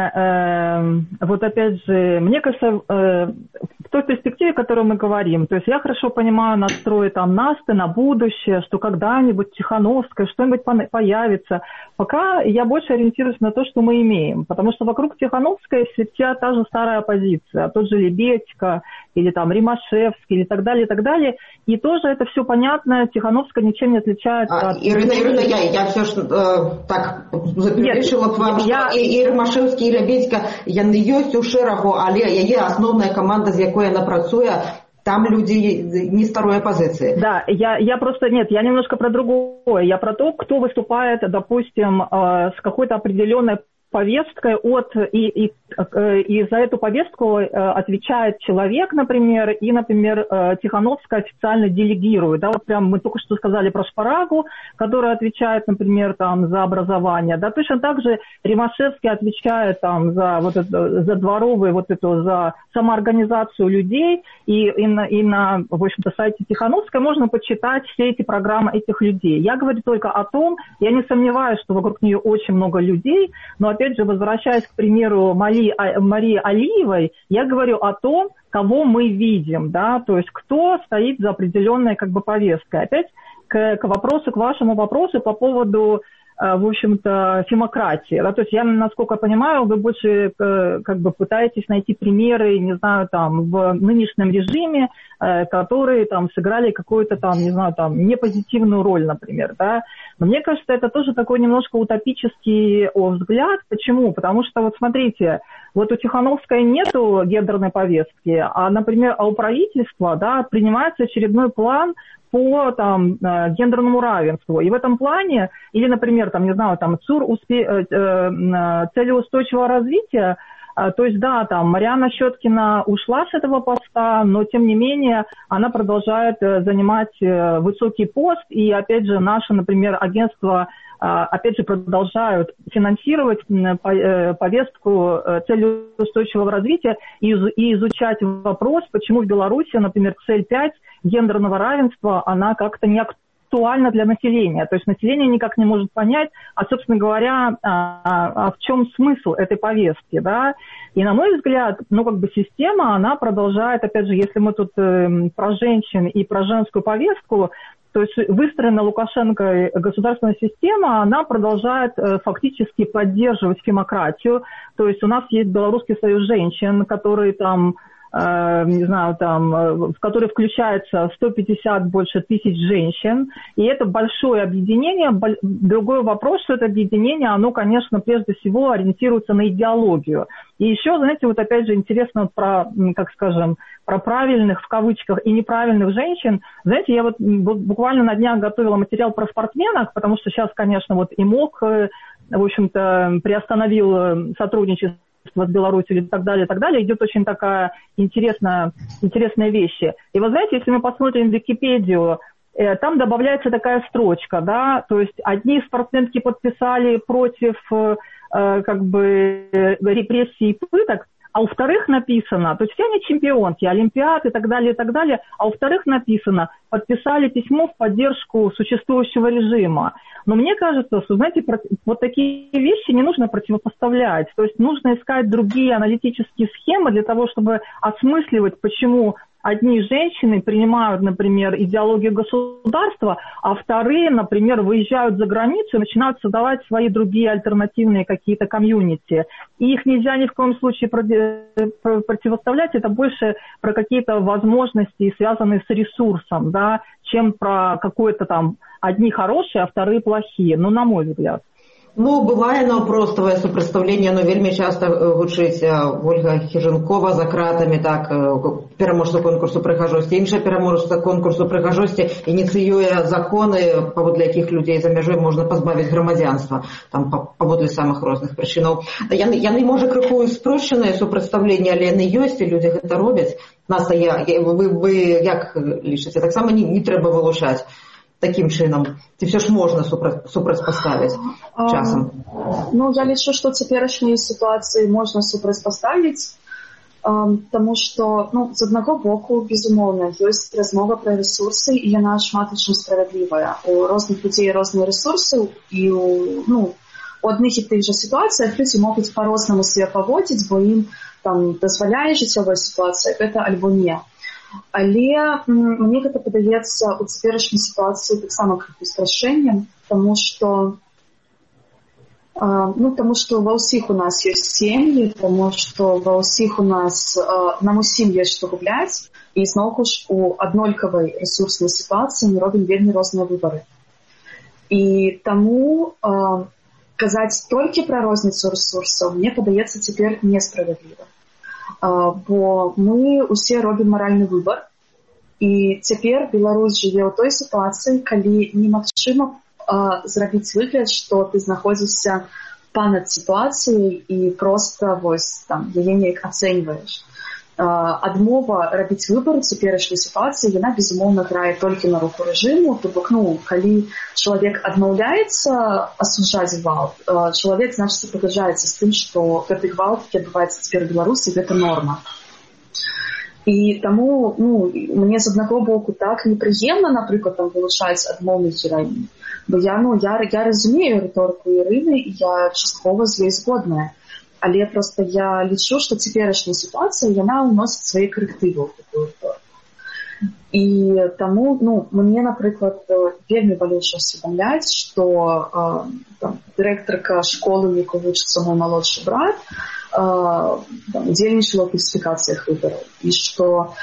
вот опять же, мне кажется, в той перспективе, о которой мы говорим, то есть я хорошо понимаю настрой там Насты на будущее, что когда-нибудь Тихановская, что-нибудь появится. Пока я больше ориентируюсь на то, что мы имеем, потому что вокруг Тихановской вся та же старая оппозиция, тот же Лебедько, или там Римашевский, или так далее, и тоже это все понятно, Тихановская ничем не отличается от... Ирина, я все ж так заперечила б вам, что и Римашевский, и Лебедько, яны ёсць у шэрагу, але яе асноўная каманда, з якой яна працуе, там люди не старой оппозиции. Да, я просто, нет, я немножко про другое. Я про то, кто выступает, допустим, с какой-то определенной повесткой и за эту повестку отвечает человек, например, и, например, Тихановская официально делегирует. Да, вот прям мы только что сказали про Шпарагу, которая отвечает, например, там, за образование. Да, точно так же Римашевский отвечает там, за, вот это, за дворовые, вот эту, за самоорганизацию людей. И на, в общем-то, сайте Тихановской можно почитать все эти программы этих людей. Я говорю только о том, я не сомневаюсь, что вокруг нее очень много людей, но опять же, возвращаясь к примеру Марии Алиевой, я говорю о том, кого мы видим, да, то есть кто стоит за определенной как бы повесткой. Опять к вашему вопросу по поводу, в общем-то, демократии. Да, то есть я, насколько понимаю, вы больше как бы пытаетесь найти примеры, не знаю, там, в нынешнем режиме, которые там сыграли какую-то там, не знаю, там, непозитивную роль, например, да. Но мне кажется, это тоже такой немножко утопический взгляд. Почему? Потому что, вот смотрите, вот у Тихановской нету гендерной повестки, а, например, у правительства, да, принимается очередной план по там гендерному равенству. И в этом плане, или, например, там, не знаю, там цели устойчивого развития, то есть, да, там Марианна Щеткина ушла с этого поста, но, тем не менее, она продолжает занимать высокий пост, и, опять же, наше, например, агентство, опять же, продолжают финансировать повестку цели устойчивого развития и изучать вопрос, почему в Беларуси, например, цель 5 гендерного равенства, она как-то не актуальна для населения. То есть население никак не может понять, собственно говоря, в чем смысл этой повестки, да. И, на мой взгляд, как бы система, она продолжает, опять же, если мы тут про женщин и про женскую повестку, то есть выстроена Лукашенко государственная система, она продолжает фактически поддерживать демократию. То есть у нас есть Белорусский союз женщин, который там не знаю, там, в который включается 150 больше тысяч женщин, и это большое объединение. Другой вопрос, что это объединение, оно, конечно, прежде всего ориентируется на идеологию. И еще, знаете, вот опять же интересно про, как скажем, про правильных, в кавычках, и неправильных женщин. Знаете, я вот буквально на днях готовила материал про спортсменок, потому что сейчас, конечно, вот и МОК, в общем-то, приостановил сотрудничество с Беларусью и так далее, идет очень такая интересная вещь. И вы знаете, если мы посмотрим Википедию, там добавляется такая строчка, да, то есть одни спортсменки подписали против как бы репрессий и пыток, а у вторых написано, то есть все они чемпионки, олимпиад и так далее, а у вторых написано, подписали письмо в поддержку существующего режима. Но мне кажется, что, знаете, вот такие вещи не нужно противопоставлять, то есть нужно искать другие аналитические схемы для того, чтобы осмысливать, почему одни женщины принимают, например, идеологию государства, а вторые, например, выезжают за границу и начинают создавать свои другие альтернативные какие-то комьюнити. И их нельзя ни в коем случае противоставлять, это больше про какие-то возможности, связанные с ресурсом, да, чем про какое-то там одни хорошие, а вторые плохие, ну, на мой взгляд. Ну, бывае наўпроставае супрацьстаўленне, но вельмі часта гучыць Ольга Хіжынкова за кратамі, так, пераможца конкурсу прыгажосці, іншая пераможца конкурсу прыгажосці ініцыюе законы, паводле якіх людзей за мяжой можна пазбавіць грамадзянства, там паводле самых розных прычынаў. Яны можа крыху спрошчаныя супрацьстаўленні, але яны ёсць, і людзі гэта робяць. Нас вы як лічыце, таксама не трэба вылучаць таким чином? Ці все ж можна супрацьпаставіць часам? Ну, я лічу, што цяперашнія сітуацыі можна супрацьпаставіць, таму што, ну, з аднаго боку, безумоўна, ёсць размова пра рэсурсы, і яна шмат у чым справядлівая. У розных людзей розныя рэсурсы, і у адных і тых жа сітуацыях людзі могуць па-рознаму себе паводзіць, бо ім там дазваляе жыццёвая сітуацыя, гэта альбо не. Але мне гэта падаецца у цяперашняй сітуацыі таксама крыху страшэннем, таму што ва ўсіх у нас ёсць сем'і, таму што ва ўсіх у нас нам усім ёсць што губляць, і зноўку ж у аднолькавай рэсурснай сітуацыі мы робім вельмі розныя выбары. І таму казаць толькі пра розніцу рэсурсаў мне падаецца цяпер несправядліва. Бо мы усе робім маральны выбар, і цяпер Беларусь жыве ў той сітуацыі, калі немагчыма зрабіць выгляд, што ты знаходзішся па-над сітуацыяй і проста вось там яе неяк ацэньваеш. Адмова рабіць выбар у цяперашняй сітуацыі, яна, безумоўна, грае толькі на руку рэжыму, то бок, калі чалавек адмаўляецца асуджаць гвалт, чалавек, значыць, пагаджаецца з тым, што гэты гвалт, які адбываецца цяпер у Беларусі, гэта норма. І таму, мне з аднаго боку так непрыемна, напрыклад, там вылучаць адмоўных гераінь, бо я разумею рыторыку Ірыны, і я часткова з ёй згодная. Але проста я лічу, што цяперашняя сітуацыя, яна ўносіць свае карэктывы ў гэтую рыторыку. І таму, мне, напрыклад, вельмі балюча усведамляць, што дырэктарка школы, у якой вучыцца мой малодшы брат, удзельнічала ў фальсіфікацыях выбараў. І што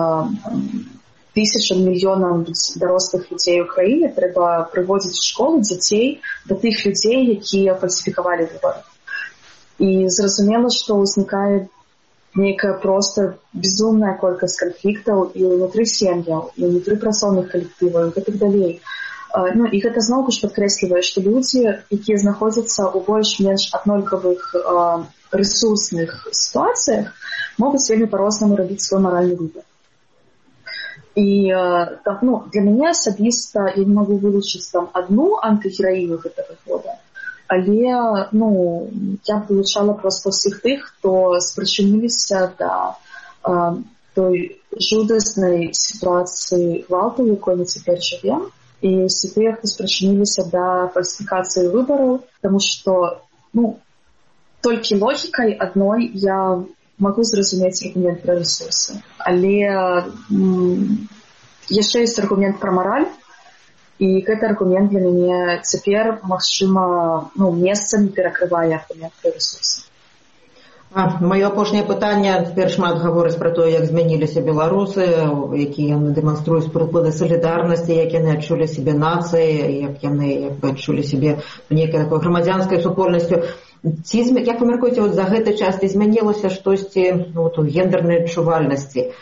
тысячам мільёнам дарослых людзей у краіне трэба прыводзіць у школу дзяцей да тых людзей, якія фальсіфікавалі выбары. І зразумела, што ўзнікае нейкая проста безумная колькасць канфліктаў і ўнутры сем'яў, і ўнутры працоўных калектываў, і гэтак далей. І гэта зноўку ж падкрэслівае, што людзі, якія знаходзяцца ў больш-менш аднолькавых рэсурсных сітуацыях, могуць вельмі па-рознаму рабіць свой маральны выбар. І для мяне асабіста я не магу вылучыць там адну антыгераіну гэтага года, але я б вылучала проста ўсіх тых, хто спрычыніліся да той жудаснай сітуацыі гвалту, у якой мы цяпер жывем, і ўсе тых, хто спрычыніліся да фальсіфікацыі выбараў, таму што толькі логікай адной я магу зразумець аргумент пра рэсурсы. Але яшчэ ёсць аргумент пра мараль, і гэты аргумент для мяне цяпер, магчыма, месцамі перакрывае аргумент пра рэсурсы. Маё апошняе пытанне цяпер шмат гаворыць пра тое, як змяніліся беларусы, якія яны дэманструюць прыклады салідарнасці, як яны адчулі сябе нацыяй, як яны адчулі сябе нейкай такой грамадзянскай супольнасцю. Як вы мяркуеце, за гэты час змянілася штосьці у гендернай адчувальнасці,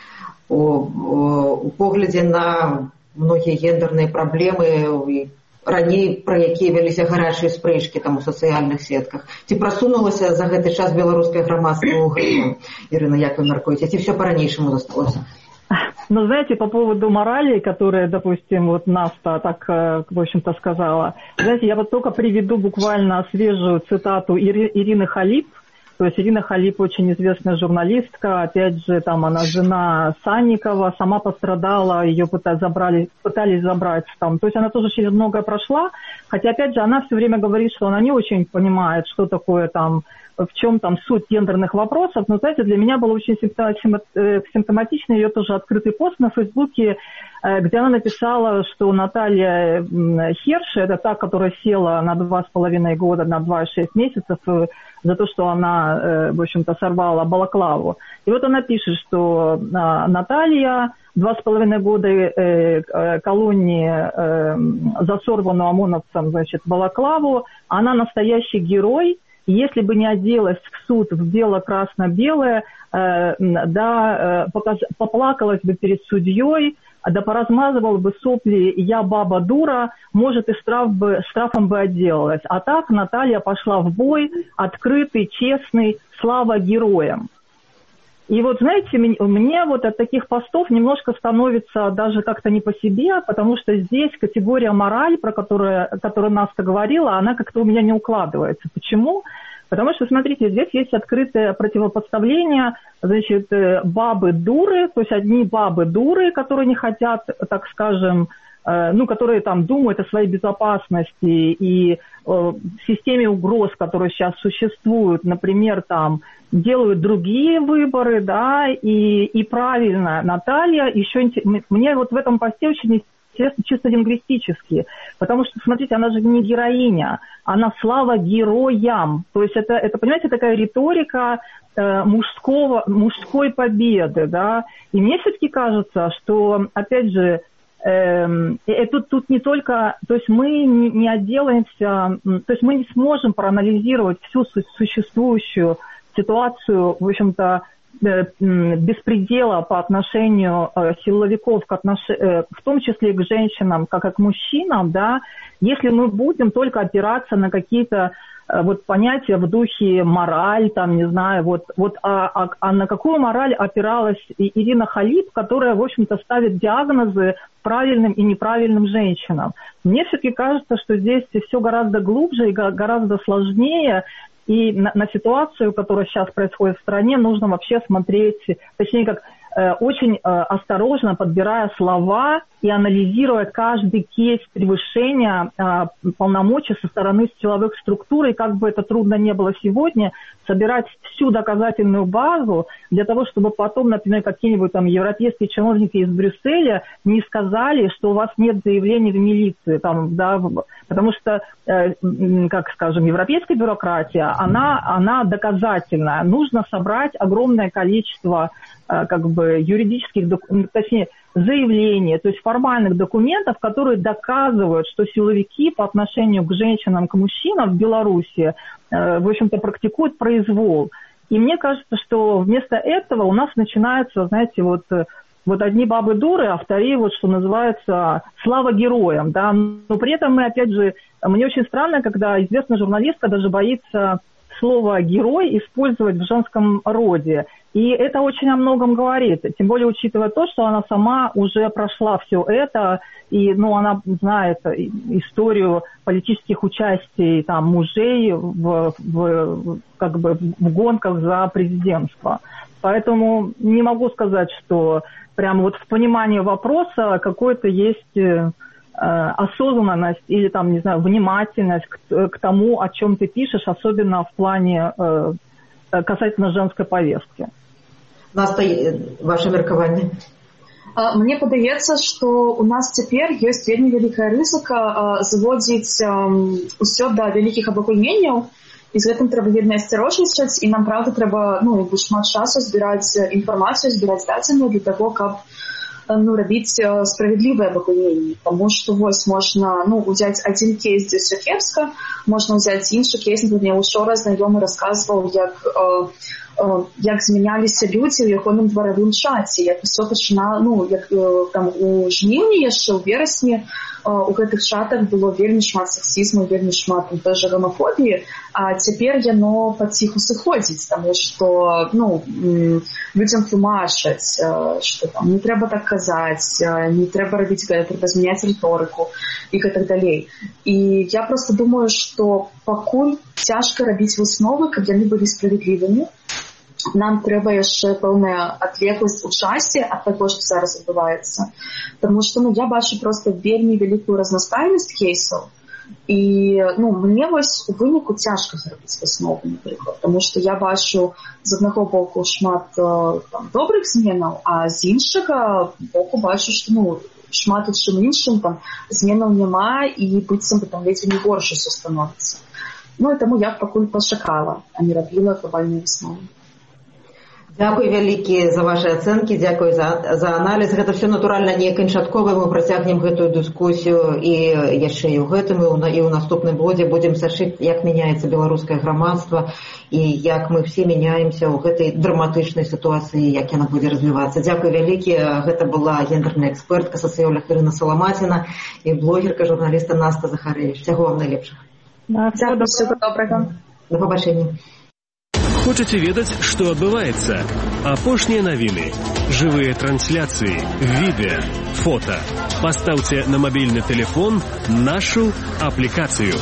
у поглядзе на многія гендерныя праблемы, раней пра якія вяліся гарачыя спрэчкі там у сацыяльных сетках? Ці прасунулася за гэты час беларускае грамадства ў гэтым? Ірына, як вы мяркуеце? Ці все по-ранейшаму засталося? Ну, знаете, по поводу морали, которая, допустим, вот Наста так, в общем-то, сказала, знаете, я вот только приведу буквально свежую цитату Ирины Халип. То есть Ирина Халип очень известная журналистка, опять же, там она жена Санникова, сама пострадала, ее пытались забрать там. То есть она тоже через многое прошла, хотя, опять же, она все время говорит, что она не очень понимает, что такое там, в чем там суть гендерных вопросов. Но, знаете, для меня было очень симптоматично ее тоже открытый пост на Фейсбуке, где она написала, что Наталья Херш, это та, которая села на 2,5 года, на 2,6 месяцев за то, что она, в общем-то, сорвала балаклаву. И вот она пишет, что Наталья 2,5 года колонии за сорванную ОМОНовцем, значит, балаклаву, она настоящий герой. Если бы не оделась в суд в бело-красно-белое, да, поплакалась бы перед судьей, да поразмазывала бы сопли «я баба дура», может, и штрафом бы отделалась. А так Наталья пошла в бой, открытый, честный, слава героям. И вот, знаете, мне вот от таких постов немножко становится даже как-то не по себе, потому что здесь категория мораль, про которую Настя говорила, она как-то у меня не укладывается. Почему? Потому что, смотрите, здесь есть открытое противопоставление, значит, бабы-дуры, то есть одни бабы-дуры, которые не хотят, так скажем, ну, которые там думают о своей безопасности и в системе угроз, которые сейчас существуют, например, там, делают другие выборы, да, и правильно, Наталья, еще мне вот в этом посте очень интересно чисто лингвистически, потому что, смотрите, она же не героиня, она слава героям, то есть это понимаете, такая риторика мужской победы, да, и мне все-таки кажется, что, опять же, тут не только, то есть мы не отделаемся, то есть мы не сможем проанализировать всю существующую ситуацию, в общем-то, беспредела по отношению силовиков, в том числе и к женщинам, как и к мужчинам, да, если мы будем только опираться на какие-то вот понятия в духе мораль, там, не знаю, а на какую мораль опиралась Ирина Халип, которая, в общем-то, ставит диагнозы правильным и неправильным женщинам. Мне все-таки кажется, что здесь все гораздо глубже и гораздо сложнее, и на ситуацию, которая сейчас происходит в стране, нужно вообще смотреть, точнее, как очень осторожно подбирая слова и анализируя каждый кейс превышения полномочий со стороны силовых структур, и как бы это трудно не было сегодня, собирать всю доказательную базу для того, чтобы потом, например, какие-нибудь там европейские чиновники из Брюсселя не сказали, что у вас нет заявлений в милиции, там, да, потому что, как скажем, европейская бюрократия, она доказательная. Нужно собрать огромное количество как бы юридических, точнее, заявлений, то есть формальных документов, которые доказывают, что силовики по отношению к женщинам, к мужчинам в Беларуси, в общем-то, практикуют произвол. И мне кажется, что вместо этого у нас начинается, знаете, вот одни бабы дуры, а вторые, вот что называется, слава героям, да. Но при этом мы, опять же, мне очень странно, когда известная журналистка даже боится слово «герой» использовать в женском роде. И это очень о многом говорит, тем более учитывая то, что она сама уже прошла все это, и она знает историю политических участий там, мужей в гонках за президентство. Поэтому не могу сказать, что прямо вот в понимании вопроса какой-то есть осознанность или там, не знаю, внимательность к тому, о чем ты пишешь, особенно в плане касательно женской повестки. Настя, ваше меркаванне? Мне падаецца, што у нас цяпер ёсць вельмі вялікая рызыка зводзіць усё да вялікіх абагульненняў І з гэтым трэба вельмі асцярожнічаць, і нам, правда, трэба шмат часу збіраць інфармацыю, збіраць дадзеныя для таго, каб рабіць справядлівыя выгуленні. Таму што вось можна ўзяць адзін кейс, дзе ўсё кепска, можна ўзяць іншы кейс. Мне учора знаёмы расказваў, як змяняліся людзі ў ягоным дваравым чаце, як усё пачынала, як там у жніўні яшчэ, у верасні у гэтых чатах было вельмі шмат сексізму, вельмі шмат той жа гомафобіі, а цяпер яно паціху сыходзіць, таму што людзям тлумачаць, што там не трэба так казаць, не трэба рабіць гэта, трэба змяняць рыторыку і гэтак далей. І я проста думаю, што пакуль цяжка рабіць высновы, каб яны былі справядлівымі. Нам трэба яшчэ пэўная адлегласць у часе ад таго, што зараз адбываецца. Таму што я бачу проста вельмі вялікую разнастайнасць кейсаў. І мне вось у выніку цяжка зрабіць высновы, напрыклад, таму што я бачу з аднаго боку шмат добрых зменаў, а з іншага боку бачу, што шмат у чым іншым зменаў няма, і быццам бы там ледзь не горш усё становіцца. І таму я пакуль пачакала, а не рабіла глобальныя высновы. Дзякуй вялікі за ваши ацэнкі, дзякуй за аналіз. Гэта все натуральна не канчатковы, мы працягнем гэтую дыскусію і яшчэ і ў гэтым, і ў наступным годзе будзем сачыць, як мяняецца беларускае грамадства і як мы все мяняемся ў гэтай драматычнай сітуацыі, як яна будзе развівацца. Дзякуй вялікі. Гэта была гендерная экспертка, сацыёлог Ірына Саламаціна і блогерка, журналіста Наста Захарэвіч. Всяго вам найлепшага. Дзякуй, всего добрага. До побачення. Хочаце ведаць, што адбываецца? Апошнія навіны, жывыя трансляцыі, відэа, фота. Пастаўце на мабільны тэлефон нашу аплікацыю.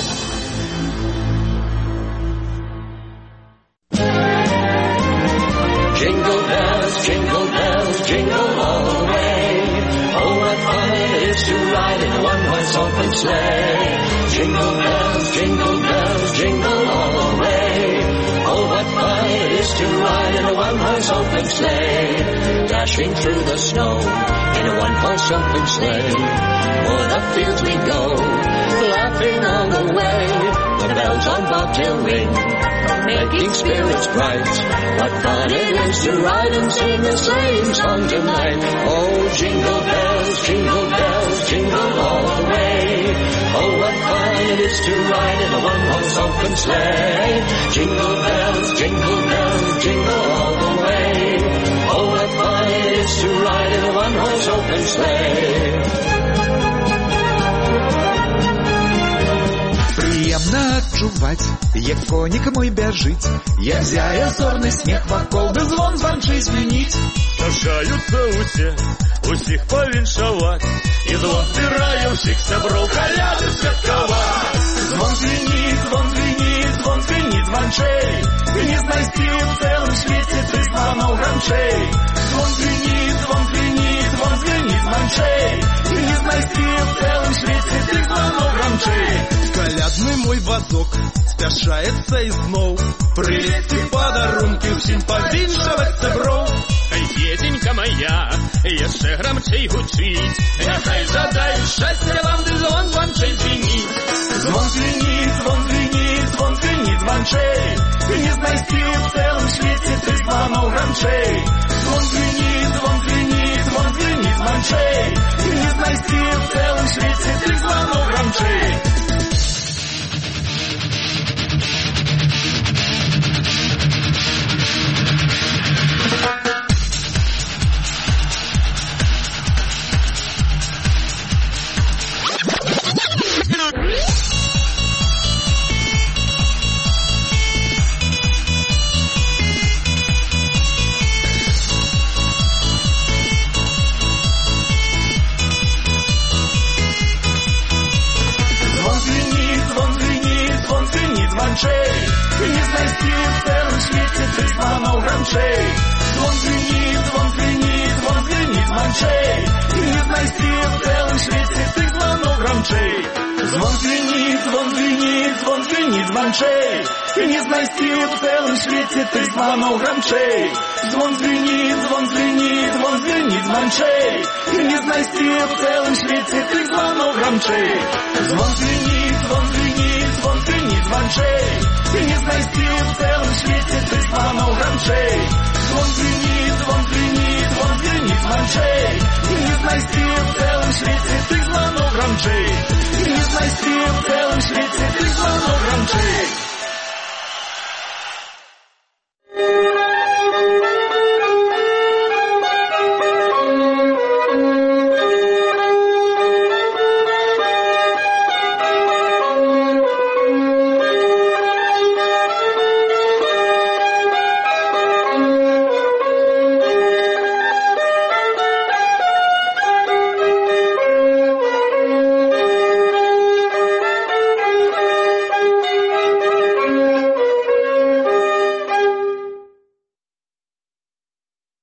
Jingle bells, jingle bells, jingle all the way. Oh, what fun it is to ride in a one-horse open sleigh. Jingle bells, jingle bells, jingle all the way. Oh, what fun it is to ride in a one-horse open sleigh. Dashing through the snow in a one-horse open sleigh. O'er the fields we go, laughing all the way. The bells on bobtail ring, making spirits bright. What fun it is to ride and sing a sleighing song tonight. Oh, jingle bells, jingle all the way. Oh, what fun it is to ride in a one-horse open sleigh. Jingle bells, jingle all the way. Oh, what fun it is to ride in a one-horse open sleigh. Приемно адчуваць, як конік мой бяжыць, як зяе зорны снег вакол, ды звон званчый звініць. Спяшаюцца ўсе, усіх павіншаваць, і звон збірае ўсіх сяброў каляды святкаваць. Звон звініць, званчэй, не знайсці ў цэлым свеце тры званоў гранчэй. Звон звініць, званчэй, не знайсці ў цэлым свеце тры званоў гранчэй. Калядны мой вазок спяшаецца ізноў, прылезці падарункі ўсім павіншаваць сяброў. Ай, песенька моя, яшчэ грамчэй гучыць, няхай жадаю шчасця вам, ды звон званчэй звініць. Звон звініць, званчэй, не знайсці ў цэлым свеце тры званоў гранчэй. Звон звініць, званчэй, не знайсці ў цэлым свеце тры званоў гранчэй. Не знайсці ў цэлым свеце тры званоў гранчэй. Звон звініць, званчэй, не знайсці ў цэлым свеце тры званоў гранчэй. Звон звініць, званчэй, не знайсці ў цэлым свеце тры званоў гранчэй. Звон звініць, званчэй, не знайсці ў цэлым свеце тры званоў гранчэй. Звон звініць, званчэй, і не знайсці ў цэлым свеце ты званоў гранчэй. Звон звініць, звон звініць, звон звініць званчэй, і не знайсці ў цэлым свеце ты званоў гранчэй.